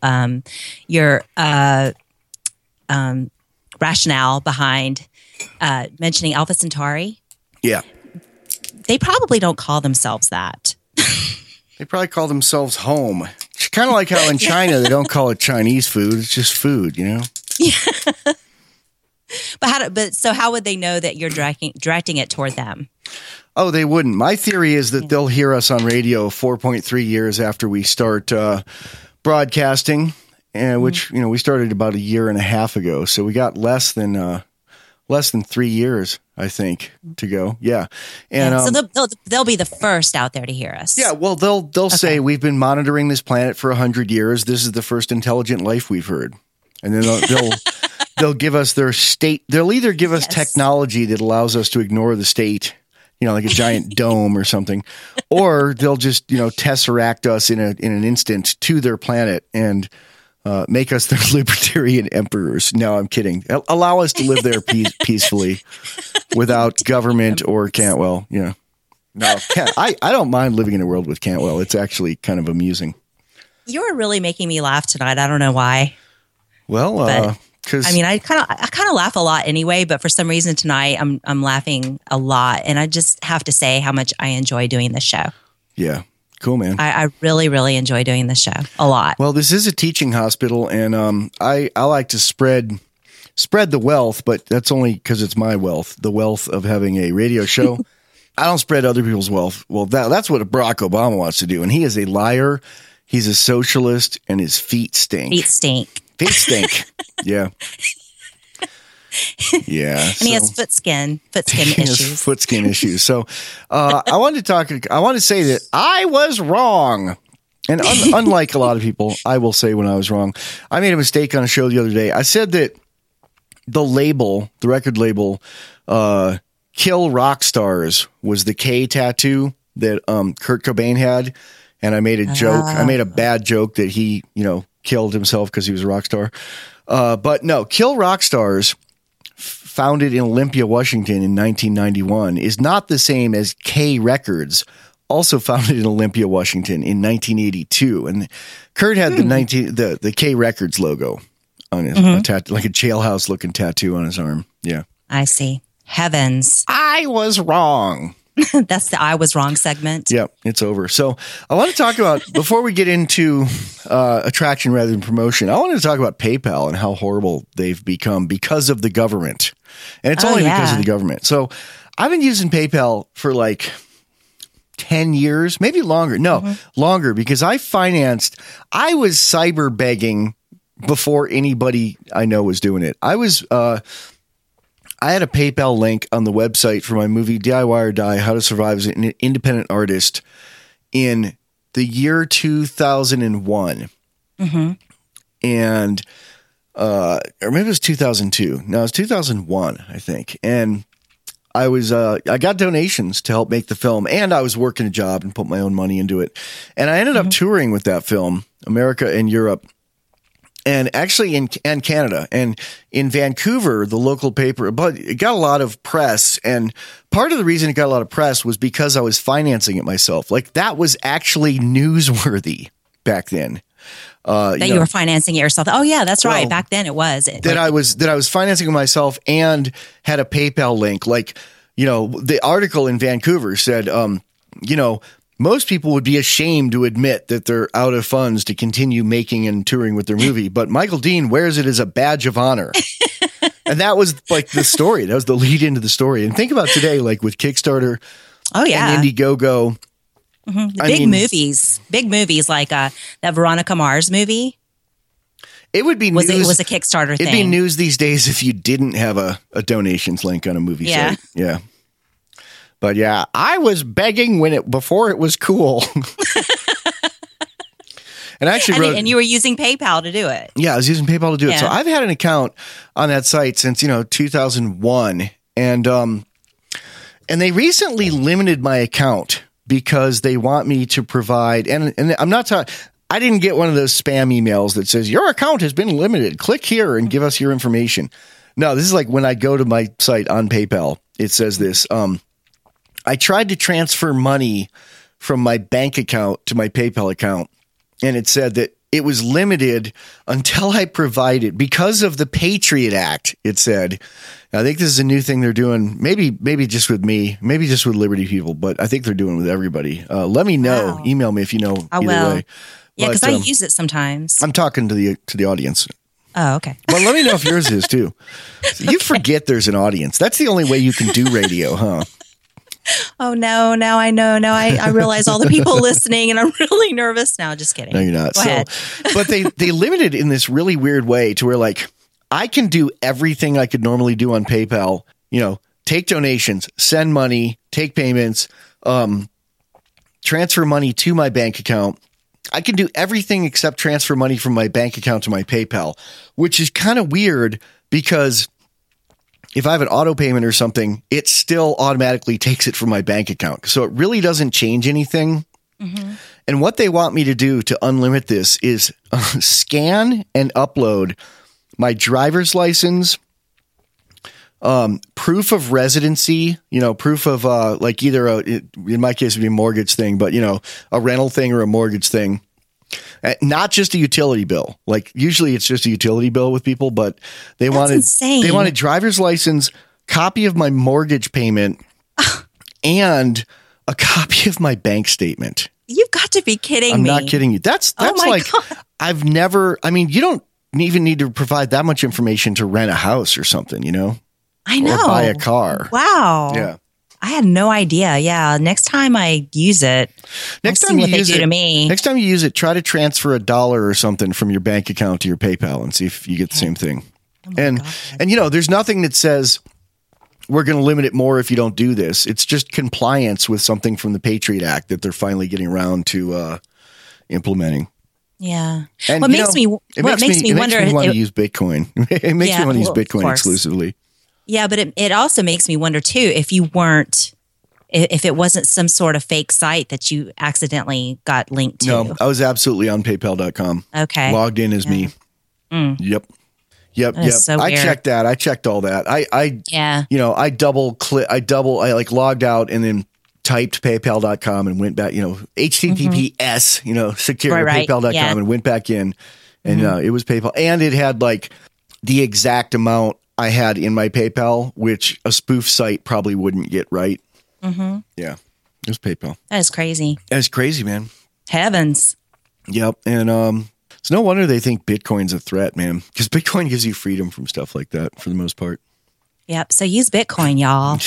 rationale behind mentioning Alpha Centauri. Yeah. They probably don't call themselves that. They probably call themselves home. It's kind of like how in China they don't call it Chinese food. It's just food, you know? Yeah. But how would they know that you're directing it toward them? Oh, they wouldn't. My theory is that they'll hear us on radio 4.3 years after we start broadcasting, and which, you know, we started about a year and a half ago. So we got less than 3 years, I think, to go. Yeah. And so they'll be the first out there to hear us. Yeah, well, they'll say we've been monitoring this planet for 100 years. This is the first intelligent life we've heard. And then they'll give us their state. They'll either give us technology that allows us to ignore the state, you know, like a giant dome or something, or they'll just, you know, tesseract us in an instant to their planet and make us their libertarian emperors. No, I'm kidding. Allow us to live there peacefully without government or Cantwell. Yeah. No, I don't mind living in a world with Cantwell. It's actually kind of amusing. You're really making me laugh tonight. I don't know why. Well, because I mean, I kind of laugh a lot anyway, but for some reason tonight I'm laughing a lot, and I just have to say how much I enjoy doing this show. Yeah. Cool, man. I really, really enjoy doing this show a lot. Well, this is a teaching hospital, and I like to spread the wealth, but that's only because it's my wealth, the wealth of having a radio show. I don't spread other people's wealth. Well, that's what Barack Obama wants to do, and he is a liar. He's a socialist, and his feet stink. Feet stink. Yeah. Yeah. And he has foot skin issues. Foot skin issues. So I want to say that I was wrong. And unlike a lot of people, I will say when I was wrong. I made a mistake on a show the other day. I said that the record label, Kill Rock Stars was the K tattoo that Kurt Cobain had. And I made a joke. I made a bad joke that he, you know, killed himself because he was a rock star. But no, Kill Rock Stars, founded in Olympia, Washington in 1991, is not the same as K Records, also founded in Olympia, Washington in 1982. And Kurt had the K Records logo on his tattoo, like a jailhouse looking tattoo on his arm. Yeah. I see. Heavens. I was wrong. That's the I was wrong segment. Yeah, it's over. So I want to talk about, before we get into attraction rather than promotion, I want to talk about PayPal and how horrible they've become because of the government. And it's only because of the government. So I've been using PayPal for like 10 years, maybe longer. No, longer, because I was cyber begging before anybody I know was doing it. I had a PayPal link on the website for my movie DIY or Die, How to Survive as an Independent Artist in the year 2001. And, or maybe it was 2002. No, it was 2001, I think. And I got donations to help make the film, and I was working a job and put my own money into it. And I ended up touring with that film, America and Europe. And actually in Canada, and in Vancouver, the local paper, but it got a lot of press. And part of the reason it got a lot of press was because I was financing it myself. Like, that was actually newsworthy back then. You were financing it yourself. Oh yeah, that's right. Back then it was. I was financing it myself and had a PayPal link. Like, you know, the article in Vancouver said, you know, most people would be ashamed to admit that they're out of funds to continue making and touring with their movie, but Michael Dean wears it as a badge of honor. And that was like the story. That was the lead into the story. And think about today, like with Kickstarter and Indiegogo. Big movies like that Veronica Mars movie. It would be news. It was a Kickstarter thing. It'd be news these days if you didn't have a donations link on a movie site. Yeah. But yeah, I was begging before it was cool. And I actually and you were using PayPal to do it. Yeah, I was using PayPal to do it. So I've had an account on that site since 2001, and they recently limited my account because they want me to provide. And I'm not talking. I didn't get one of those spam emails that says your account has been limited. Click here and give us your information. No, this is like when I go to my site on PayPal. It says this. I tried to transfer money from my bank account to my PayPal account, and it said that it was limited until I provided, because of the Patriot Act, it said. I think this is a new thing they're doing, maybe just with me, maybe just with Liberty people, but I think they're doing it with everybody. Let me know. Wow. Email me if you know either way. Yeah, because I use it sometimes. I'm talking to the audience. Oh, okay. Well, let me know if yours is too. You forget there's an audience. That's the only way you can do radio, huh? Oh, no, now I know. Now I realize all the people listening, and I'm really nervous now. Just kidding. No, you're not. Go ahead. But they limited in this really weird way to where, like, I can do everything I could normally do on PayPal, take donations, send money, take payments, transfer money to my bank account. I can do everything except transfer money from my bank account to my PayPal, which is kind of weird because if I have an auto payment or something, it still automatically takes it from my bank account. So it really doesn't change anything. Mm-hmm. And what they want me to do to unlimit this is scan and upload my driver's license, proof of residency, proof of like either in my case, it would be a mortgage thing, but a rental thing or a mortgage thing. Not just a utility bill. Like usually it's just a utility bill with people, but they wanted driver's license, copy of my mortgage payment, and a copy of my bank statement. You've got to be kidding me. I'm not kidding you. That's like, God. You don't even need to provide that much information to rent a house or something, I know. Or buy a car. Wow. Yeah. I had no idea. Yeah. Next time I use it, next time you use it, try to transfer $1 or something from your bank account to your PayPal and see if you get the same thing. Oh and there's nothing that says we're going to limit it more if you don't do this. It's just compliance with something from the Patriot Act that they're finally getting around to implementing. Yeah. And what makes me wonder. It makes me want to use Bitcoin. It makes me want to use Bitcoin exclusively. Yeah, but it also makes me wonder too if it wasn't some sort of fake site that you accidentally got linked to. No, I was absolutely on PayPal.com. Okay. Logged in as me. Mm. Yep. So I checked that. I checked all that. I logged out and then typed PayPal.com and went back, HTTPS, secure PayPal.com and went back in and it was PayPal. And it had like the exact amount I had in my PayPal, which a spoof site probably wouldn't get right. Mm-hmm. Yeah, it was PayPal. That is crazy. That's crazy, man. Heavens. Yep. And it's no wonder they think Bitcoin's a threat, man, because Bitcoin gives you freedom from stuff like that for the most part. Yep. So use Bitcoin, y'all.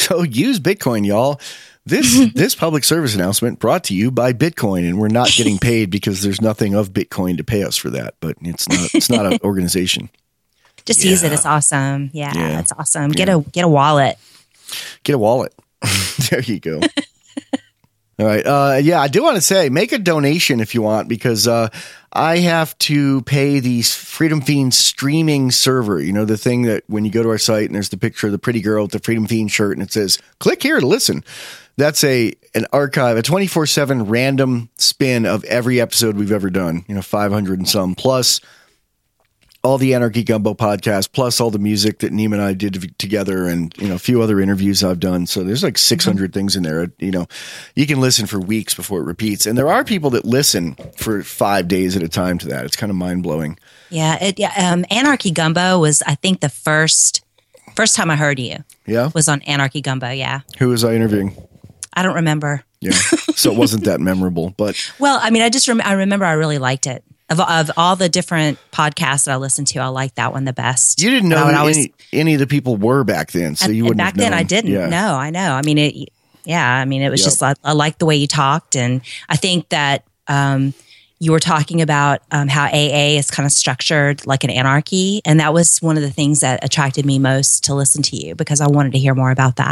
This public service announcement brought to you by Bitcoin, and we're not getting paid because there's nothing of Bitcoin to pay us for that. But it's not an organization. Just use it. It's awesome. Yeah, it's awesome. Get a wallet. Get a wallet. There you go. All right. I do want to say, make a donation if you want, because I have to pay the Freedom Fiends streaming server. The thing that when you go to our site and there's the picture of the pretty girl with the Freedom Fiend shirt and it says, click here to listen. That's an archive, a 24/7 random spin of every episode we've ever done, 500 and some, plus all the Anarchy Gumbo podcasts, plus all the music that Neem and I did together and, a few other interviews I've done. So there's like 600 things in there. You can listen for weeks before it repeats. And there are people that listen for 5 days at a time to that. It's kind of mind blowing. Yeah. Anarchy Gumbo was, I think, the first time I heard you. Yeah. Was on Anarchy Gumbo. Yeah. Who was I interviewing? I don't remember. Yeah. So it wasn't that memorable, but. Well, I mean, I remember I really liked it. Of all the different podcasts that I listened to, I liked that one the best. You didn't know who any of the people were back then, so you wouldn't have known. Back then, I didn't. Yeah. No, I know. I mean, it was just, I liked the way you talked. And I think that you were talking about how AA is kind of structured like an anarchy. And that was one of the things that attracted me most to listen to you, because I wanted to hear more about that.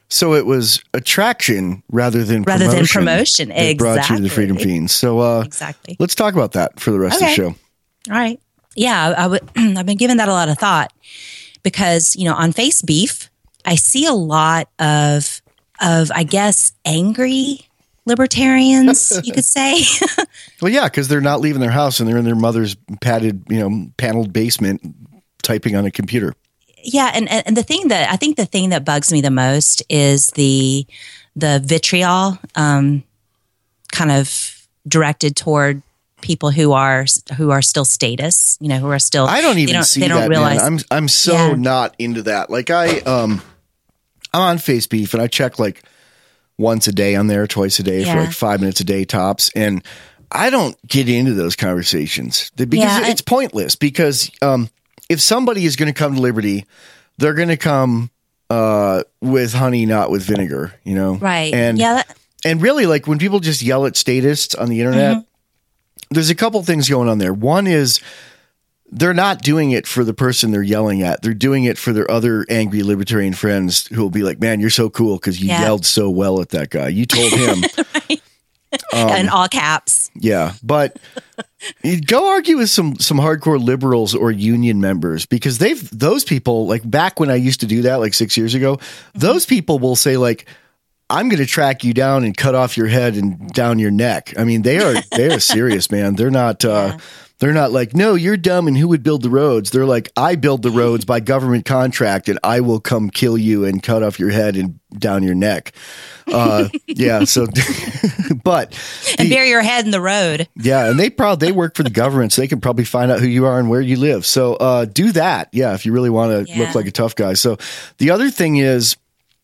So it was attraction rather than promotion. Exactly. Brought you to the Freedom Fiends. So exactly. Let's talk about that for the rest of the show. All right. Yeah, I've been giving that a lot of thought because, on Face Beef, I see a lot of I guess, angry libertarians, you could say. Well, yeah, because they're not leaving their house and they're in their mother's padded, paneled basement typing on a computer. Yeah, and the thing that bugs me the most is the vitriol kind of directed toward people who are still status, who are still. I don't even see that. Realize, man. I'm so not into that. Like I'm on Face Beef and I check like once a day on there, twice a day for like 5 minutes a day tops, and I don't get into those conversations because it's pointless. Because if somebody is going to come to Liberty, they're going to come with honey, not with vinegar, Right. And and really, like when people just yell at statists on the internet, there's a couple things going on there. One is they're not doing it for the person they're yelling at. They're doing it for their other angry libertarian friends who will be like, man, you're so cool because you yelled so well at that guy. You told him. Right. In all caps. Yeah. But you go argue with some hardcore liberals or union members, because those people, like back when I used to do that like 6 years ago, those people will say like, I'm going to track you down and cut off your head and down your neck. I mean, they are serious, man. They're not like, no, you're dumb and who would build the roads? They're like, I build the roads by government contract and I will come kill you and cut off your head and down your neck. Yeah. So, but and bury your head in the road. Yeah. And they work for the government, so they can probably find out who you are and where you live. So, do that. Yeah. If you really want to look like a tough guy. So the other thing is,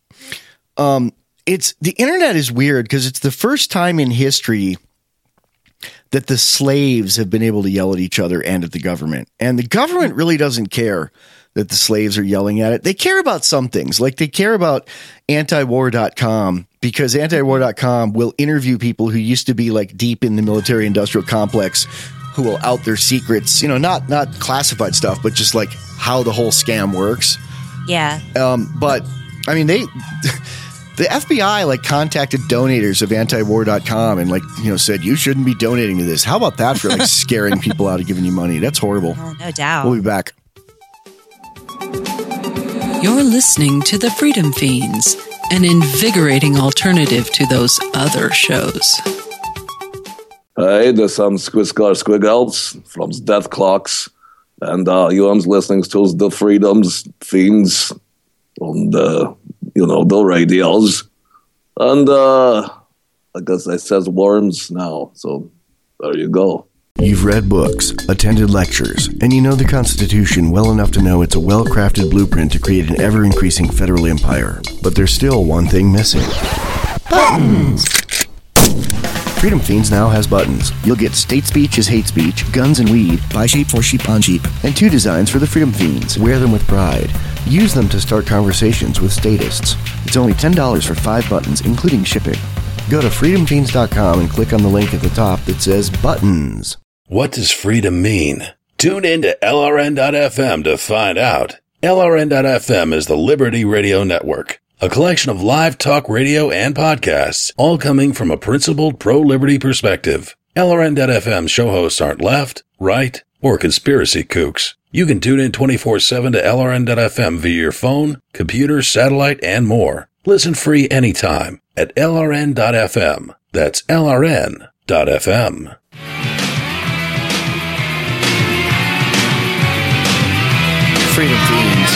it's the internet is weird because it's the first time in history that the slaves have been able to yell at each other and at the government. And the government really doesn't care that the slaves are yelling at it. They care about some things. Like they care about antiwar.com, because antiwar.com will interview people who used to be like deep in the military industrial complex, who will out their secrets, not classified stuff, but just like how the whole scam works. Yeah. But I mean, the FBI like contacted donators of antiwar.com and like, said, you shouldn't be donating to this. How about that for like scaring people out of giving you money? That's horrible. Oh, no doubt. We'll be back. You're listening to The Freedom Fiends, an invigorating alternative to those other shows. Hey, there's some Squiggles from Death Clocks, and you're listening to The Freedom Fiends on the radios. And I guess it says worms now, so there you go. You've read books, attended lectures, and you know the Constitution well enough to know it's a well-crafted blueprint to create an ever-increasing federal empire. But there's still one thing missing. Buttons! Freedom Fiends now has buttons. You'll get state speech is hate speech, guns and weed, buy sheep for sheep on sheep, and 2 designs for the Freedom Fiends. Wear them with pride. Use them to start conversations with statists. It's only $10 for 5 buttons, including shipping. Go to freedomfiends.com and click on the link at the top that says buttons. What does freedom mean? Tune in to LRN.FM to find out. LRN.FM is the Liberty Radio Network, a collection of live talk radio and podcasts, all coming from a principled pro-liberty perspective. LRN.FM show hosts aren't left, right, or conspiracy kooks. You can tune in 24/7 to LRN.FM via your phone, computer, satellite, and more. Listen free anytime at LRN.FM. That's LRN.FM. Freedom Fiends.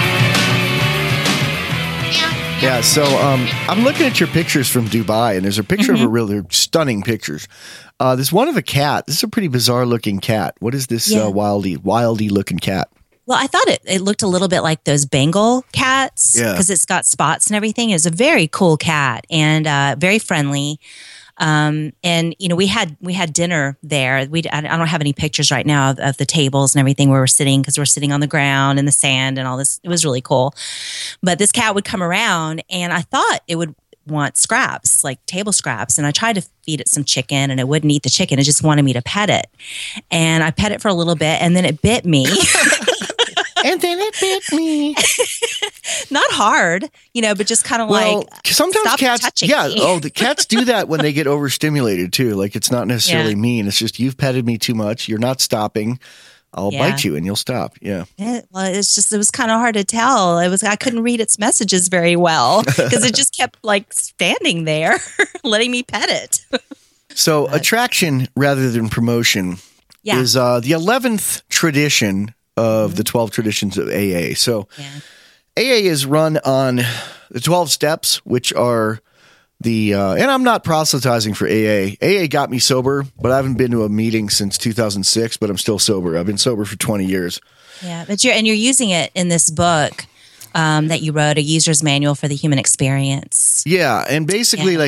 Yeah, so I'm looking at your pictures from Dubai, and there's a picture of a really stunning pictures. There's one of a cat. This is a pretty bizarre looking cat. What is this wildy looking cat? Well, I thought it looked a little bit like those Bengal cats because it's got spots and everything. It's a very cool cat and very friendly. And we had dinner there. I don't have any pictures right now of the tables and everything where we're sitting, because we're sitting on the ground in the sand and all this. It was really cool. But this cat would come around, and I thought it would want scraps, like table scraps. And I tried to feed it some chicken, and it wouldn't eat the chicken. It just wanted me to pet it. And I pet it for a little bit, and then it bit me. And then it bit me. Not hard, but just kind of sometimes stop cats, touching yeah. me. Oh, the cats do that when they get overstimulated too. Like it's not necessarily mean. It's just you've petted me too much. You're not stopping. I'll bite you and you'll stop. Yeah. Well, it was kind of hard to tell. I couldn't read its messages very well because it just kept standing there, letting me pet it. So attraction rather than promotion is the 11th tradition of the 12 traditions of AA. So AA is run on the 12 steps, which are and I'm not proselytizing for AA. AA got me sober, but I haven't been to a meeting since 2006, but I'm still sober. I've been sober for 20 years. Yeah, but you're using it in this book that you wrote, A User's Manual for the Human Experience. Yeah, and basically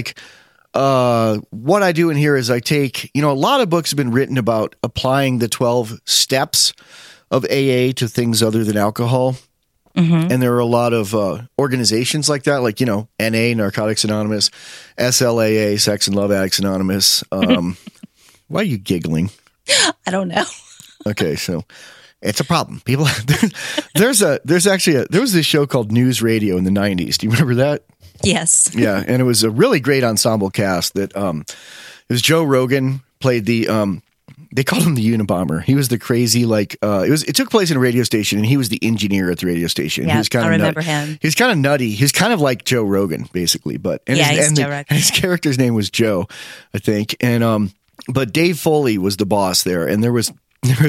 what I do in here is I take, a lot of books have been written about applying the 12 steps of AA to things other than alcohol. Mm-hmm. And there are a lot of organizations like that, like, NA, Narcotics Anonymous, SLAA, Sex and Love Addicts Anonymous. Why are you giggling? I don't know. Okay, so it's a problem. People, there was this show called News Radio in the 90s. Do you remember that? Yes. Yeah, and it was a really great ensemble cast that it was Joe Rogan played the they called him the Unabomber. He was the crazy, it took place in a radio station and he was the engineer at the radio station. Yeah, he was kind of I remember him. He was kind of nutty. He was kind of like Joe Rogan, basically. But Joe Rogan. His character's name was Joe, I think. And but Dave Foley was the boss there, and there was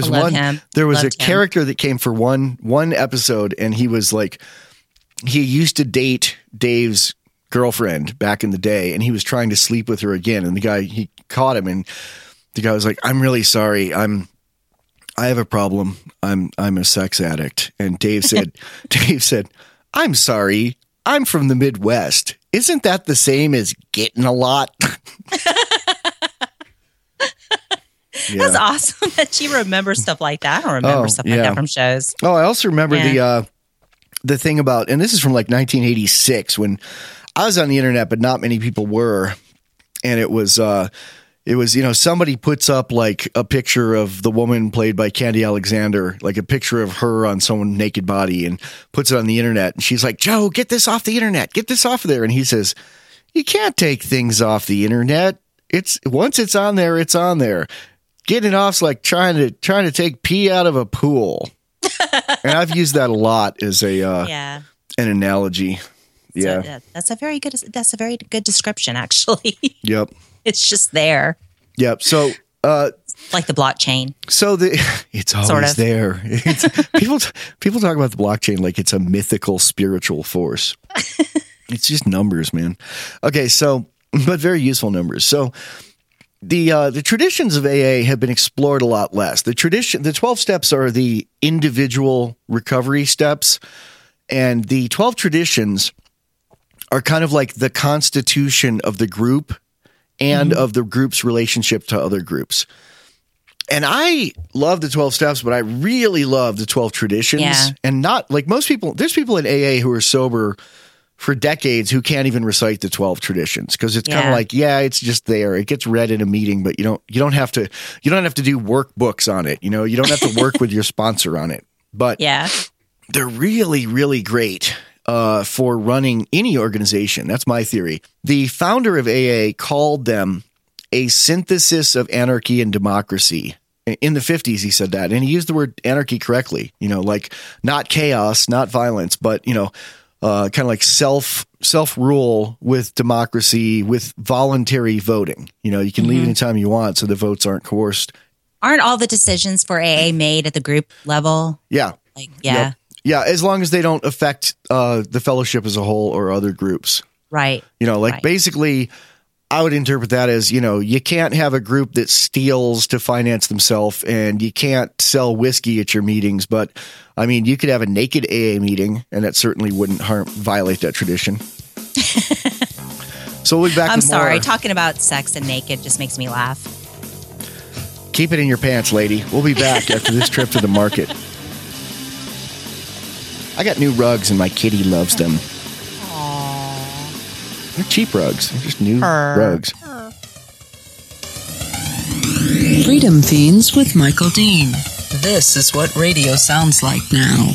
a character that came for one episode, and he was he used to date Dave's girlfriend back in the day, and he was trying to sleep with her again, and he caught him, and the guy was like, "I'm really sorry. I have a problem. I'm a sex addict." And Dave said, "I'm sorry. I'm from the Midwest. Isn't that the same as getting a lot?" Yeah. That's awesome that you remember stuff like that. I don't remember stuff like that from shows. Oh, I also remember the thing about, and this is from 1986 when I was on the internet, but not many people were. And it was, somebody puts up a picture of the woman played by Candy Alexander, like a picture of her on someone's naked body, and puts it on the internet. And she's like, "Joe, get this off the internet. Get this off of there." And he says, "You can't take things off the internet. Once it's on there, it's on there. Getting it off's like trying to take pee out of a pool." And I've used that a lot as an analogy. Yeah. So, that's a very good description, actually. Yep. It's just there. Yep. So like the blockchain. So it's always there. People talk about the blockchain like it's a mythical spiritual force. It's just numbers, man. Okay, so but very useful numbers. So the traditions of AA have been explored a lot less. The 12 steps are the individual recovery steps, and the 12 traditions are kind of like the constitution of the group and of the group's relationship to other groups. And I love the 12 steps, but I really love the 12 traditions. Yeah. And not like most people, there's people in AA who are sober for decades who can't even recite the 12 traditions because it's kind of like, it's just there. It gets read in a meeting, but you don't have to do workbooks on it. You don't have to work with your sponsor on it. But they're really, really great for running any organization. That's my theory. The founder of AA called them a synthesis of anarchy and democracy. In the 50s, he said that, and he used the word anarchy correctly. Like not chaos, not violence, but kind of like self-rule with democracy, with voluntary voting. You can leave anytime you want, so the votes aren't coerced. Aren't all the decisions for AA made at the group level? Yeah. Yep. Yeah, as long as they don't affect the fellowship as a whole or other groups. Right. Basically, I would interpret that as, you can't have a group that steals to finance themselves, and you can't sell whiskey at your meetings. But, I mean, you could have a naked AA meeting, and that certainly wouldn't violate that tradition. So we'll be back with more. I'm sorry. Talking about sex and naked just makes me laugh. Keep it in your pants, lady. We'll be back after this trip to the market. I got new rugs, and my kitty loves them. Aww. They're cheap rugs. They're just new rugs. Freedom Fiends with Michael Dean. This is what radio sounds like now.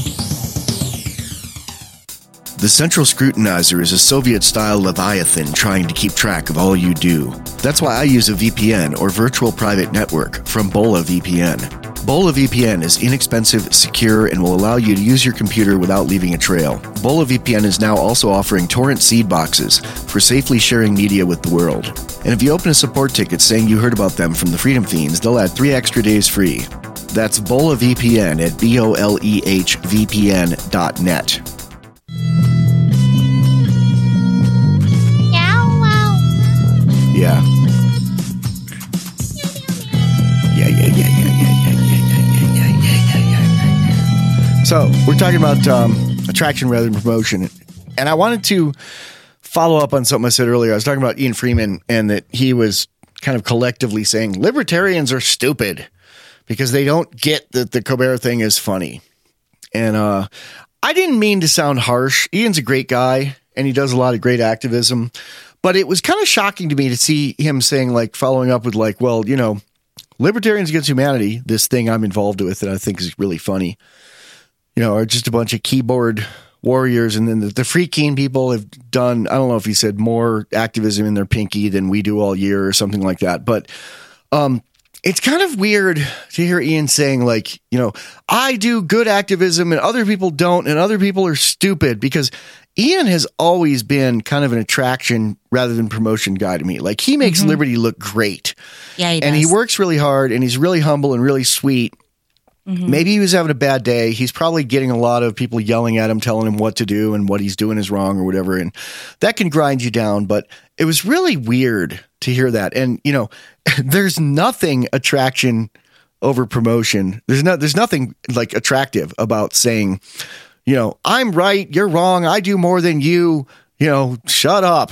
The Central Scrutinizer is a Soviet-style Leviathan trying to keep track of all you do. That's why I use a VPN, or virtual private network, from Bola VPN. Bola VPN is inexpensive, secure, and will allow you to use your computer without leaving a trail. Bola VPN is now also offering torrent seed boxes for safely sharing media with the world. And if you open a support ticket saying you heard about them from the Freedom Fiends, they'll add 3 extra days free. That's Bola VPN at BOLEHVPN.net. Yeah. So we're talking about attraction rather than promotion. And I wanted to follow up on something I said earlier. I was talking about Ian Freeman and that he was kind of collectively saying libertarians are stupid because they don't get that the Colbert thing is funny. And I didn't mean to sound harsh. Ian's a great guy and he does a lot of great activism. But it was kind of shocking to me to see him saying, like, following up with, like, well, you know, Libertarians Against Humanity, this thing I'm involved with that I think is really funny, you know, are just a bunch of keyboard warriors. And then the Free Keene people have done, I don't know if he said more activism in their pinky than we do all year or something like that. But it's kind of weird to hear Ian saying, like, you know, I do good activism and other people don't, and other people are stupid, because Ian has always been kind of an attraction rather than promotion guy to me. Like, he makes Liberty look great. Yeah, he does. And he works really hard, and he's really humble and really sweet. Maybe he was having a bad day. He's probably getting a lot of people yelling at him, telling him what to do and what he's doing is wrong or whatever. And that can grind you down. But it was really weird to hear that. And, you know, there's nothing attraction over promotion. There's nothing like attractive about saying, you know, I'm right, you're wrong, I do more than you, you know, shut up.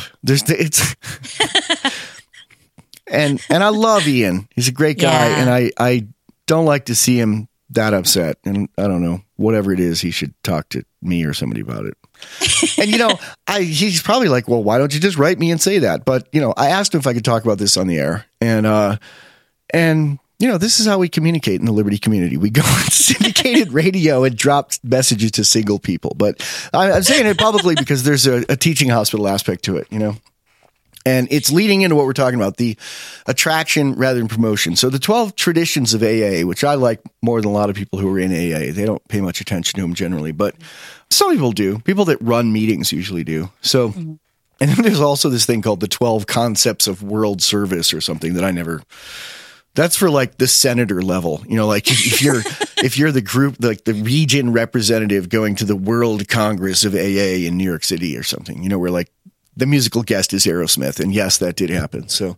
And I love Ian. He's a great guy. Yeah. And I don't like to see him that upset. And I don't know, whatever it is, he should talk to me or somebody about it. And, you know, he's probably like, well, why don't you just write me and say that? But, you know, I asked him if I could talk about this on the air. And you know, this is how we communicate in the Liberty community. We go on syndicated radio and drop messages to single people. But I'm saying it publicly because there's a teaching hospital aspect to it, you know. And it's leading into what we're talking about, the attraction rather than promotion. So the 12 traditions of AA, which I like more than a lot of people who are in AA. They don't pay much attention to them generally, but some people do. People that run meetings usually do. So, and then there's also this thing called the 12 concepts of world service or something that I never... That's for like the senator level, you know, like if you're the group, like the region representative going to the World Congress of AA in New York City or something, you know, where like the musical guest is Aerosmith. And yes, that did happen. So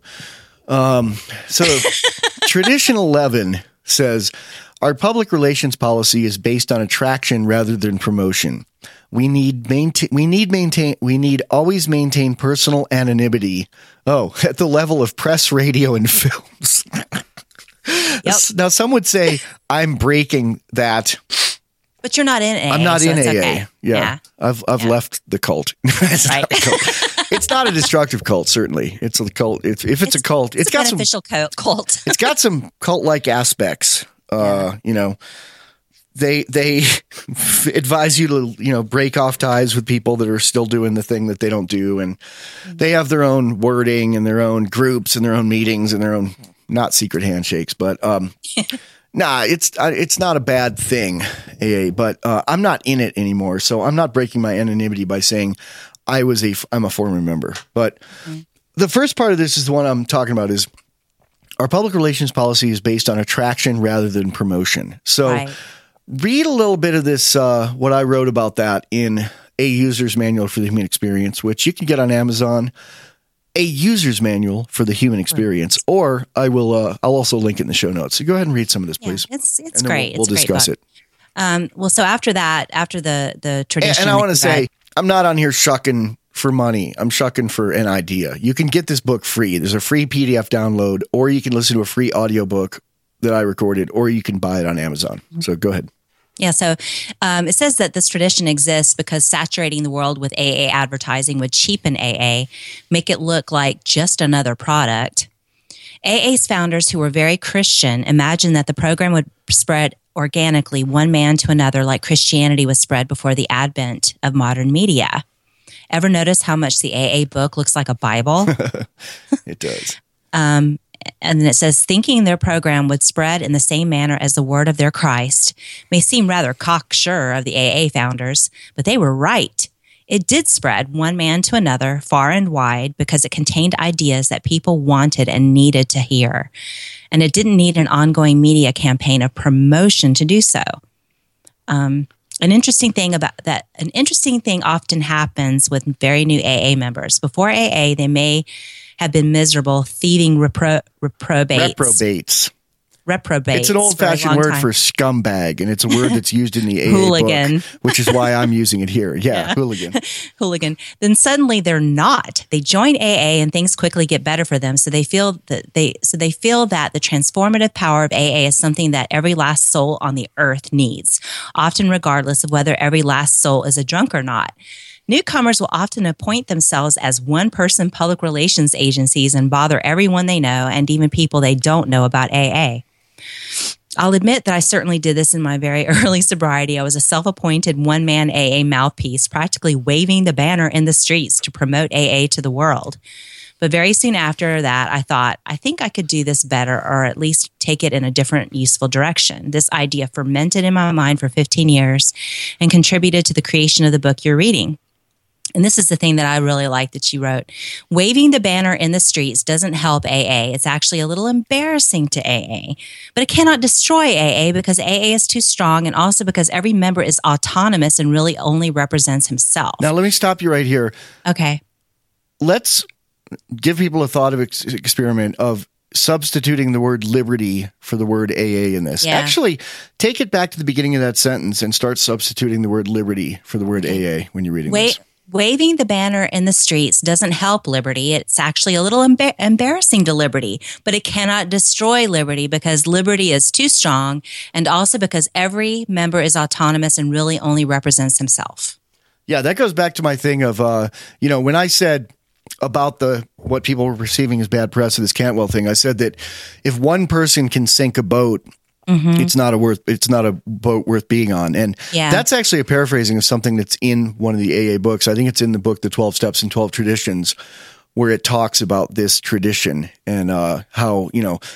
tradition 11 says our public relations policy is based on attraction rather than promotion. We need always maintain personal anonymity. Oh, at the level of press, radio, and films. Yep. Now, some would say I'm breaking that. But you're not in AA. I'm not in AA. Okay. Yeah. I've left the cult. It's not a cult. It's not a destructive cult, certainly. It's a cult. If it's a cult, it's got some official cult. It's got some cult-like aspects. You know, they advise you to, you know, break off ties with people that are still doing the thing that they don't do, and they have their own wording and their own groups and their own meetings and their own not secret handshakes, but nah, it's not a bad thing, AA. But I'm not in it anymore, so I'm not breaking my anonymity by saying I'm a former member. But the first part of this is the one I'm talking about is our public relations policy is based on attraction rather than promotion. So read a little bit of this, what I wrote about that in A User's Manual for the Human Experience, which you can get on Amazon. A User's Manual for the Human Experience, or I'll also link it in the show notes. So go ahead and read some of this, please. It's great. We'll discuss it. Well, so after the tradition, and I want to say, I'm not on here shucking for money. I'm shucking for an idea. You can get this book free. There's a free PDF download, or you can listen to a free audiobook that I recorded, or you can buy it on Amazon. So go ahead. Yeah, so it says that this tradition exists because saturating the world with AA advertising would cheapen AA, make it look like just another product. AA's founders, who were very Christian, imagined that the program would spread organically one man to another like Christianity was spread before the advent of modern media. Ever notice how much the AA book looks like a Bible? It does. And it says, thinking their program would spread in the same manner as the word of their Christ may seem rather cocksure of the AA founders, but they were right. It did spread one man to another far and wide because it contained ideas that people wanted and needed to hear. And it didn't need an ongoing media campaign of promotion to do so. An interesting thing often happens with very new AA members. Before AA, they may have been miserable, thieving reprobates. It's an old-fashioned word for scumbag, and it's a word that's used in the AA hooligan book, which is why I'm using it here. Yeah. Hooligan. Hooligan. Then suddenly they're not. They join AA, and things quickly get better for them. So they feel that the transformative power of AA is something that every last soul on the earth needs, often regardless of whether every last soul is a drunk or not. Newcomers will often appoint themselves as one-person public relations agencies and bother everyone they know and even people they don't know about AA. I'll admit that I certainly did this in my very early sobriety. I was a self-appointed one-man AA mouthpiece, practically waving the banner in the streets to promote AA to the world. But very soon after that, I thought, I think I could do this better, or at least take it in a different, useful direction. This idea fermented in my mind for 15 years and contributed to the creation of the book you're reading. And this is the thing that I really like that you wrote. Waving the banner in the streets doesn't help AA. It's actually a little embarrassing to AA. But it cannot destroy AA because AA is too strong, and also because every member is autonomous and really only represents himself. Now, let me stop you right here. Okay. Let's give people a thought of experiment of substituting the word liberty for the word AA in this. Yeah. Actually, take it back to the beginning of that sentence and start substituting the word liberty for the word AA when you're reading this. Waving the banner in the streets doesn't help liberty. It's actually a little embarrassing to liberty, but it cannot destroy liberty because liberty is too strong, and also because every member is autonomous and really only represents himself. Yeah, that goes back to my thing of, when I said about what people were perceiving as bad press of this Cantwell thing, I said that if one person can sink a boat, it's not a boat worth being on. And that's actually a paraphrasing of something that's in one of the AA books. I think it's in the book, The 12 Steps and 12 Traditions, where it talks about this tradition and how,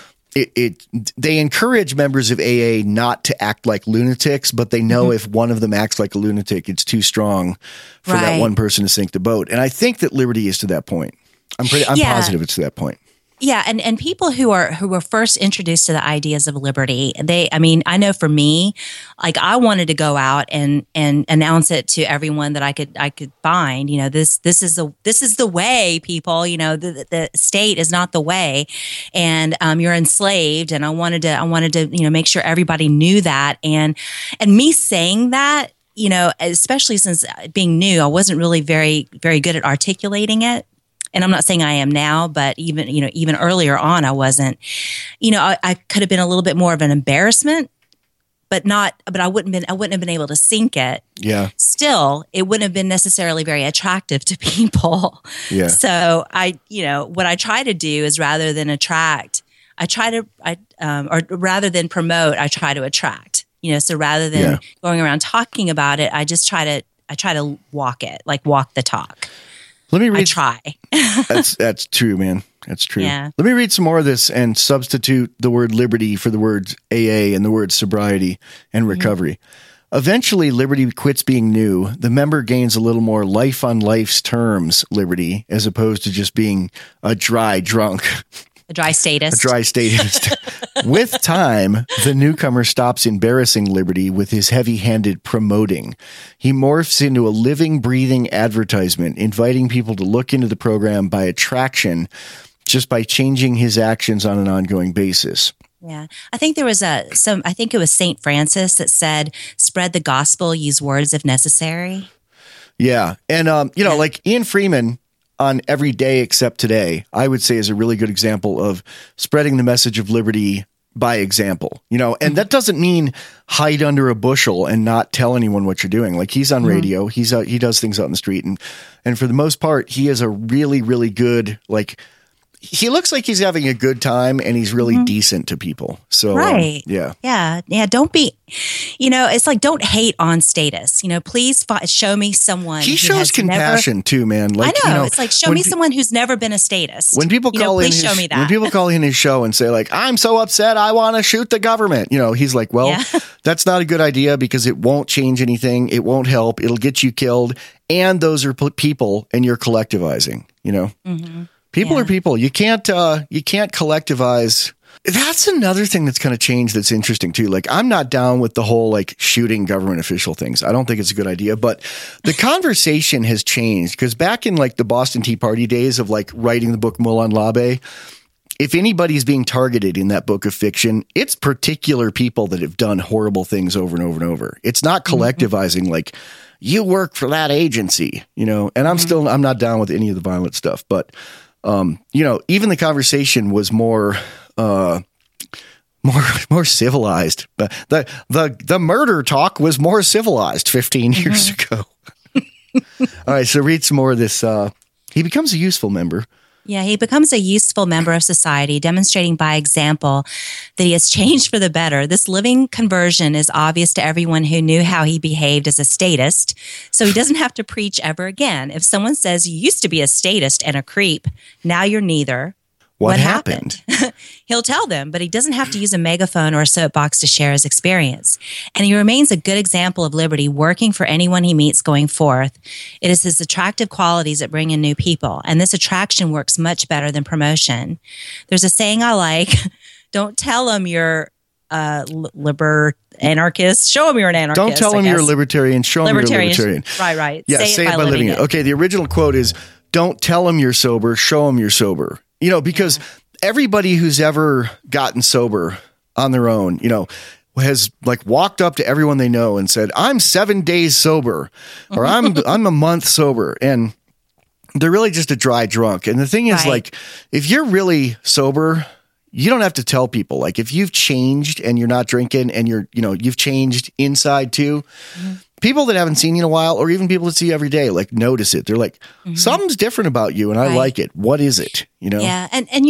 they encourage members of AA not to act like lunatics, but they know if one of them acts like a lunatic, it's too strong for that one person to sink the boat. And I think that liberty is to that point. I'm positive it's to that point. Yeah, and people who were first introduced to the ideas of liberty, I know for me, like I wanted to go out and announce it to everyone that I could find. This is the way, people. The state is not the way, and you're enslaved. And I wanted to make sure everybody knew that. And me saying that, especially since being new, I wasn't really very, very good at articulating it. And I'm not saying I am now, but even earlier on, I wasn't. I could have been a little bit more of an embarrassment, but I wouldn't have been able to sink it. Yeah. Still, it wouldn't have been necessarily very attractive to people. Yeah. So what I try to do is rather than attract, or rather than promote, I try to attract. So rather than going around talking about it, I try to walk it, like walk the talk. Let me read. I try. That's true, man. That's true. Yeah. Let me read some more of this and substitute the word liberty for the words AA and the word sobriety and recovery. Eventually, liberty quits being new. The member gains a little more life on life's terms liberty, as opposed to just being a dry drunk. A dry statist. With time, the newcomer stops embarrassing liberty with his heavy-handed promoting. He morphs into a living, breathing advertisement, inviting people to look into the program by attraction just by changing his actions on an ongoing basis. Yeah. I think there was I think it was St. Francis that said, spread the gospel, use words if necessary. Yeah. And, like Ian Freeman on Every Day Except Today, I would say is a really good example of spreading the message of liberty by example, and that doesn't mean hide under a bushel and not tell anyone what you're doing. Like he's on radio, he does things out in the street. And for the most part, he is a really, really good, he looks like he's having a good time and he's really decent to people. So, right. Yeah. Don't be, it's like, don't hate on status. Please show me someone. He shows compassion too, man. Like, I know. It's like, show me someone who's never been a statist. When people call in show me that. When people call in his show and say like, I'm so upset, I want to shoot the government. He's like, well, that's not a good idea because it won't change anything. It won't help. It'll get you killed. And those are people and you're collectivizing, People are people. You can't collectivize. That's another thing that's kind of changed that's interesting too. Like, I'm not down with the whole like shooting government official things. I don't think it's a good idea, but the conversation has changed because back in like the Boston Tea Party days of like writing the book Molon Labe, if anybody's being targeted in that book of fiction, it's particular people that have done horrible things over and over and over. It's not collectivizing like you work for that agency, and I'm not down with any of the violent stuff, but even the conversation was more civilized. The murder talk was more civilized 15 years ago. All right, so read some more of this. He becomes a useful member. Yeah, he becomes a useful member of society, demonstrating by example that he has changed for the better. This living conversion is obvious to everyone who knew how he behaved as a statist, so he doesn't have to preach ever again. If someone says you used to be a statist and a creep, now you're neither. What happened? He'll tell them, but he doesn't have to use a megaphone or a soapbox to share his experience. And he remains a good example of liberty, working for anyone he meets going forth. It is his attractive qualities that bring in new people, and this attraction works much better than promotion. There's a saying I like, don't tell them you're anarchist. Show them you're an anarchist. Don't tell them you're a libertarian. Show them you're a libertarian. Right. Yeah, say it by living it. Okay, the original quote is, don't tell them you're sober, show them you're sober. Because everybody who's ever gotten sober on their own, has like walked up to everyone they know and said, I'm 7 days sober, or I'm a month sober. And they're really just a dry drunk. And the thing is like, if you're really sober, you don't have to tell people. Like if you've changed and you're not drinking and you've changed inside too, people that haven't seen you in a while, or even people that see you every day, like notice it. They're like, something's different about you, and I like it. What is it? Yeah,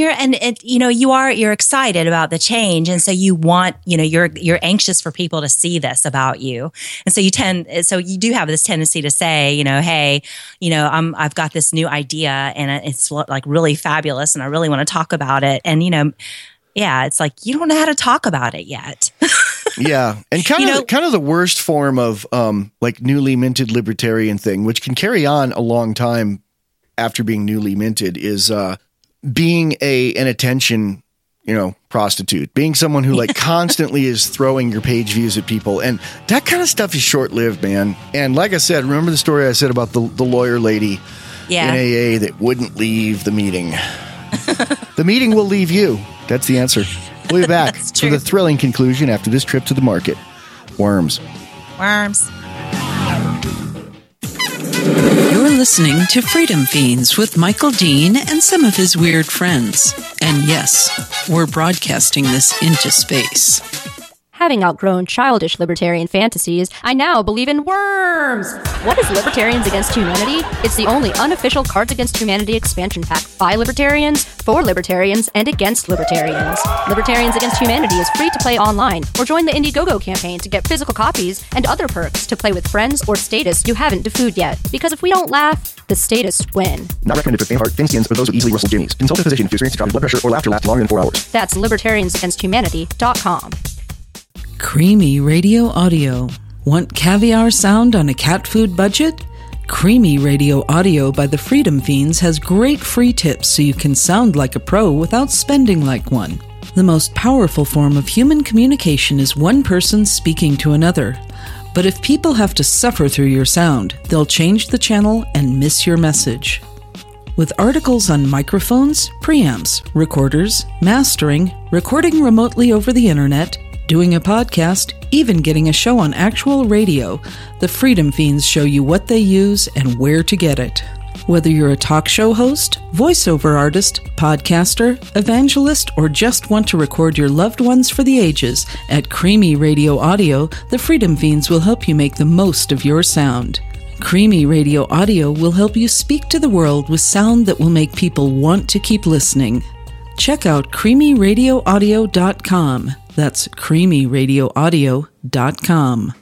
you're excited about the change, and so you want, you're anxious for people to see this about you, and so you do have this tendency to say, hey, I've got this new idea, and it's like really fabulous, and I really want to talk about it, and it's like you don't know how to talk about it yet. Yeah, and kind of the worst form of like newly minted libertarian thing, which can carry on a long time after being newly minted, is being an attention, prostitute, being someone who like constantly is throwing your page views at people, and that kind of stuff is short lived, man. And like I said, remember the story I said about the lawyer lady in AA that wouldn't leave the meeting? The meeting will leave you. That's the answer. We'll be back for the thrilling conclusion after this trip to the market. Worms. You're listening to Freedom Fiends with Michael Dean and some of his weird friends. And yes, we're broadcasting this into space. Having outgrown childish libertarian fantasies, I now believe in worms! What is Libertarians Against Humanity? It's the only unofficial Cards Against Humanity expansion pack by libertarians, for libertarians, and against libertarians. Libertarians Against Humanity is free to play online, or join the Indiegogo campaign to get physical copies and other perks to play with friends or statists you haven't defooed yet. Because if we don't laugh, the statists win. Not recommended for faint heart, thin skins, or those with easily rustled jimmies. Consult a physician if you experience drop in blood pressure or laughter lasts longer than 4 hours. That's libertariansagainsthumanity.com. Creamy Radio Audio. Want caviar sound on a cat food budget? Creamy Radio Audio by the Freedom Fiends has great free tips so you can sound like a pro without spending like one. The most powerful form of human communication is one person speaking to another. But if people have to suffer through your sound, they'll change the channel and miss your message. With articles on microphones, preamps, recorders, mastering, recording remotely over the internet, doing a podcast, even getting a show on actual radio, the Freedom Fiends show you what they use and where to get it. Whether you're a talk show host, voiceover artist, podcaster, evangelist, or just want to record your loved ones for the ages, at Creamy Radio Audio, the Freedom Fiends will help you make the most of your sound. Creamy Radio Audio will help you speak to the world with sound that will make people want to keep listening. Check out creamyradioaudio.com. That's creamyradioaudio.com.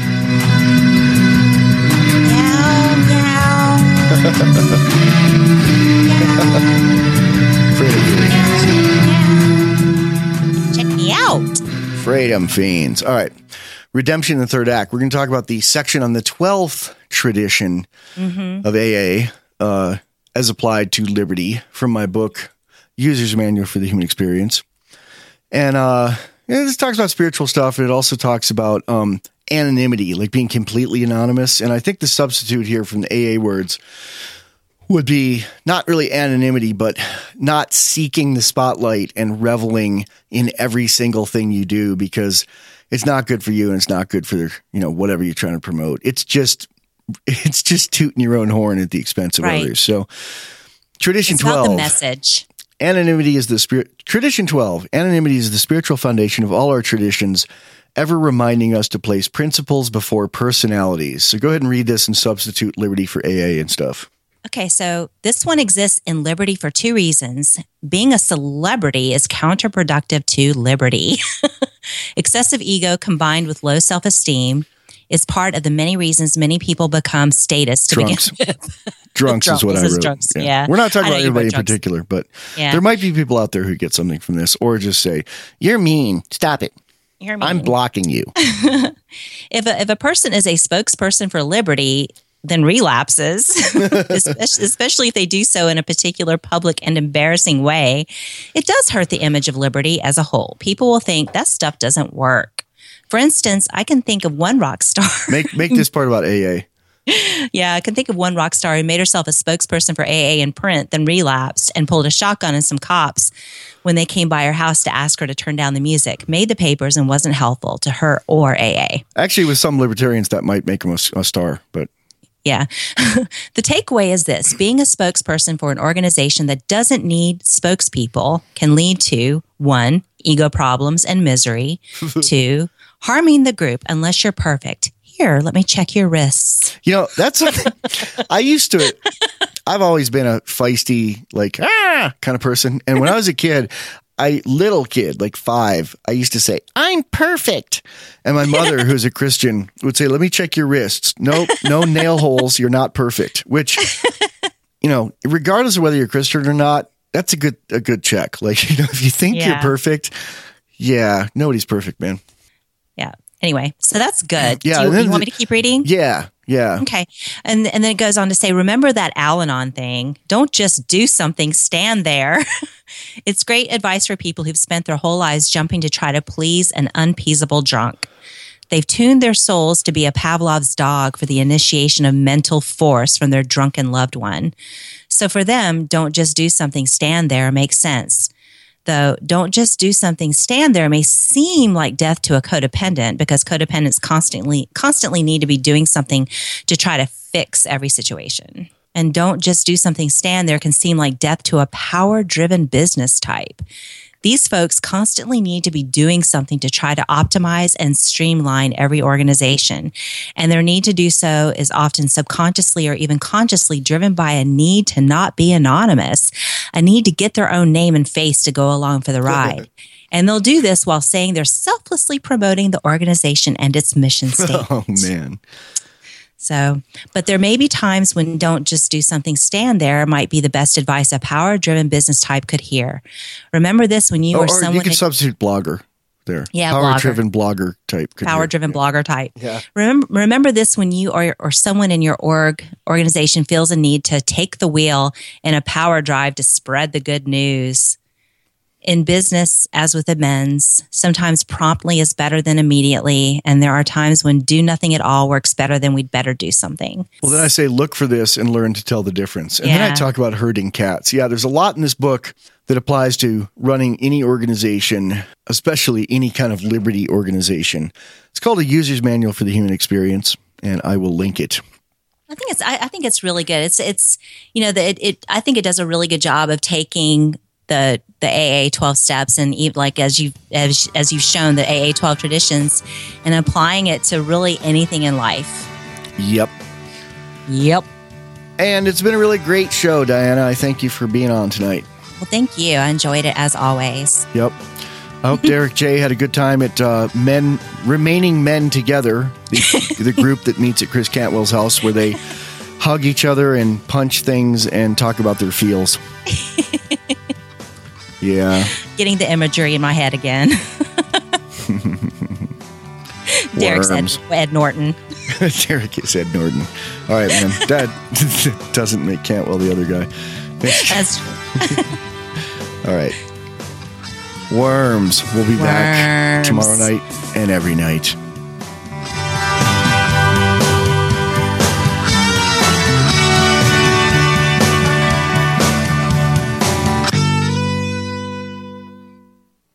Check me out. Freedom Fiends. All right. Redemption in the Third Act. We're going to talk about the section on the 12th tradition of AA as applied to liberty from my book, User's Manual for the Human Experience. And this talks about spiritual stuff, and it also talks about anonymity, like being completely anonymous. And I think the substitute here from the AA words would be not really anonymity, but not seeking the spotlight and reveling in every single thing you do, because it's not good for you and it's not good for whatever you're trying to promote. It's just tooting your own horn at the expense of others. So tradition 12. About the message. Anonymity is tradition 12. Anonymity is the spiritual foundation of all our traditions, ever reminding us to place principles before personalities. So go ahead and read this and substitute liberty for AA and stuff. Okay, so this one exists in liberty for two reasons. Being a celebrity is counterproductive to liberty. Excessive ego combined with low self-esteem is part of the many reasons many people become status to begin with. Drunks is what I wrote. Drunks, yeah. We're not talking about anybody in particular, but there might be people out there who get something from this, or just say, "You're mean. Stop it. You're mean. I'm blocking you." If a person is a spokesperson for liberty, then relapses, especially if they do so in a particular public and embarrassing way, it does hurt the image of liberty as a whole. People will think that stuff doesn't work. For instance, I can think of one rock star. Make this part about AA. Yeah, I can think of one rock star who made herself a spokesperson for AA in print, then relapsed and pulled a shotgun on some cops when they came by her house to ask her to turn down the music, made the papers, and wasn't helpful to her or AA. Actually, with some libertarians, that might make them a star, but... Yeah. The takeaway is this. Being a spokesperson for an organization that doesn't need spokespeople can lead to 1, ego problems and misery. 2, harming the group unless you're perfect. Here, let me check your wrists. That's something I've always been a feisty, kind of person. And when I was a kid, little kid, like 5, I used to say, "I'm perfect." And my mother, who's a Christian, would say, "Let me check your wrists. Nope, no nail holes. You're not perfect." Which, regardless of whether you're Christian or not, that's a good check. Like, if you think you're perfect, nobody's perfect, man. Yeah. Anyway, so that's good. Yeah. Do you want me to keep reading? Yeah. Yeah. Okay. And then it goes on to say, remember that Al-Anon thing. Don't just do something, stand there. It's great advice for people who've spent their whole lives jumping to try to please an unappeasable drunk. They've tuned their souls to be a Pavlov's dog for the initiation of mental force from their drunken loved one. So for them, don't just do something, stand there makes sense. Though, don't just do something, stand there may seem like death to a codependent, because codependents constantly need to be doing something to try to fix every situation. And don't just do something, stand there can seem like death to a power-driven business type. These folks constantly need to be doing something to try to optimize and streamline every organization. And their need to do so is often subconsciously or even consciously driven by a need to not be anonymous, a need to get their own name and face to go along for the ride. And they'll do this while saying they're selflessly promoting the organization and its mission statement. Oh, man. So, but there may be times when don't just do something, stand there might be the best advice a power-driven business type could hear. Remember this when you or someone... you could substitute blogger there. Yeah, power-driven blogger type. Power-driven blogger type. Yeah. Remember this when you or someone in your organization feels a need to take the wheel in a power drive to spread the good news. In business, as with amends, sometimes promptly is better than immediately, and there are times when do nothing at all works better than we'd better do something. Well, then I say look for this and learn to tell the difference. And then I talk about herding cats. Yeah, there's a lot in this book that applies to running any organization, especially any kind of liberty organization. It's called A User's Manual for the Human Experience, and I will link it. I think it's really good. It's I think it does a really good job of taking the AA 12 steps and like as you've shown the AA 12 traditions and applying it to really anything in life. Yep. Yep. And it's been a really great show, Diana. I thank you for being on tonight. Well, thank you. I enjoyed it as always. Yep. I hope Derek J had a good time at Remaining Men Together, the group that meets at Chris Cantwell's house where they hug each other and punch things and talk about their feels. Yeah. Getting the imagery in my head again. Derek said Ed Norton. Derek is Ed Norton. All right, man. That doesn't make Cantwell the other guy. That's true. All right. Worms. We'll be back tomorrow night and every night.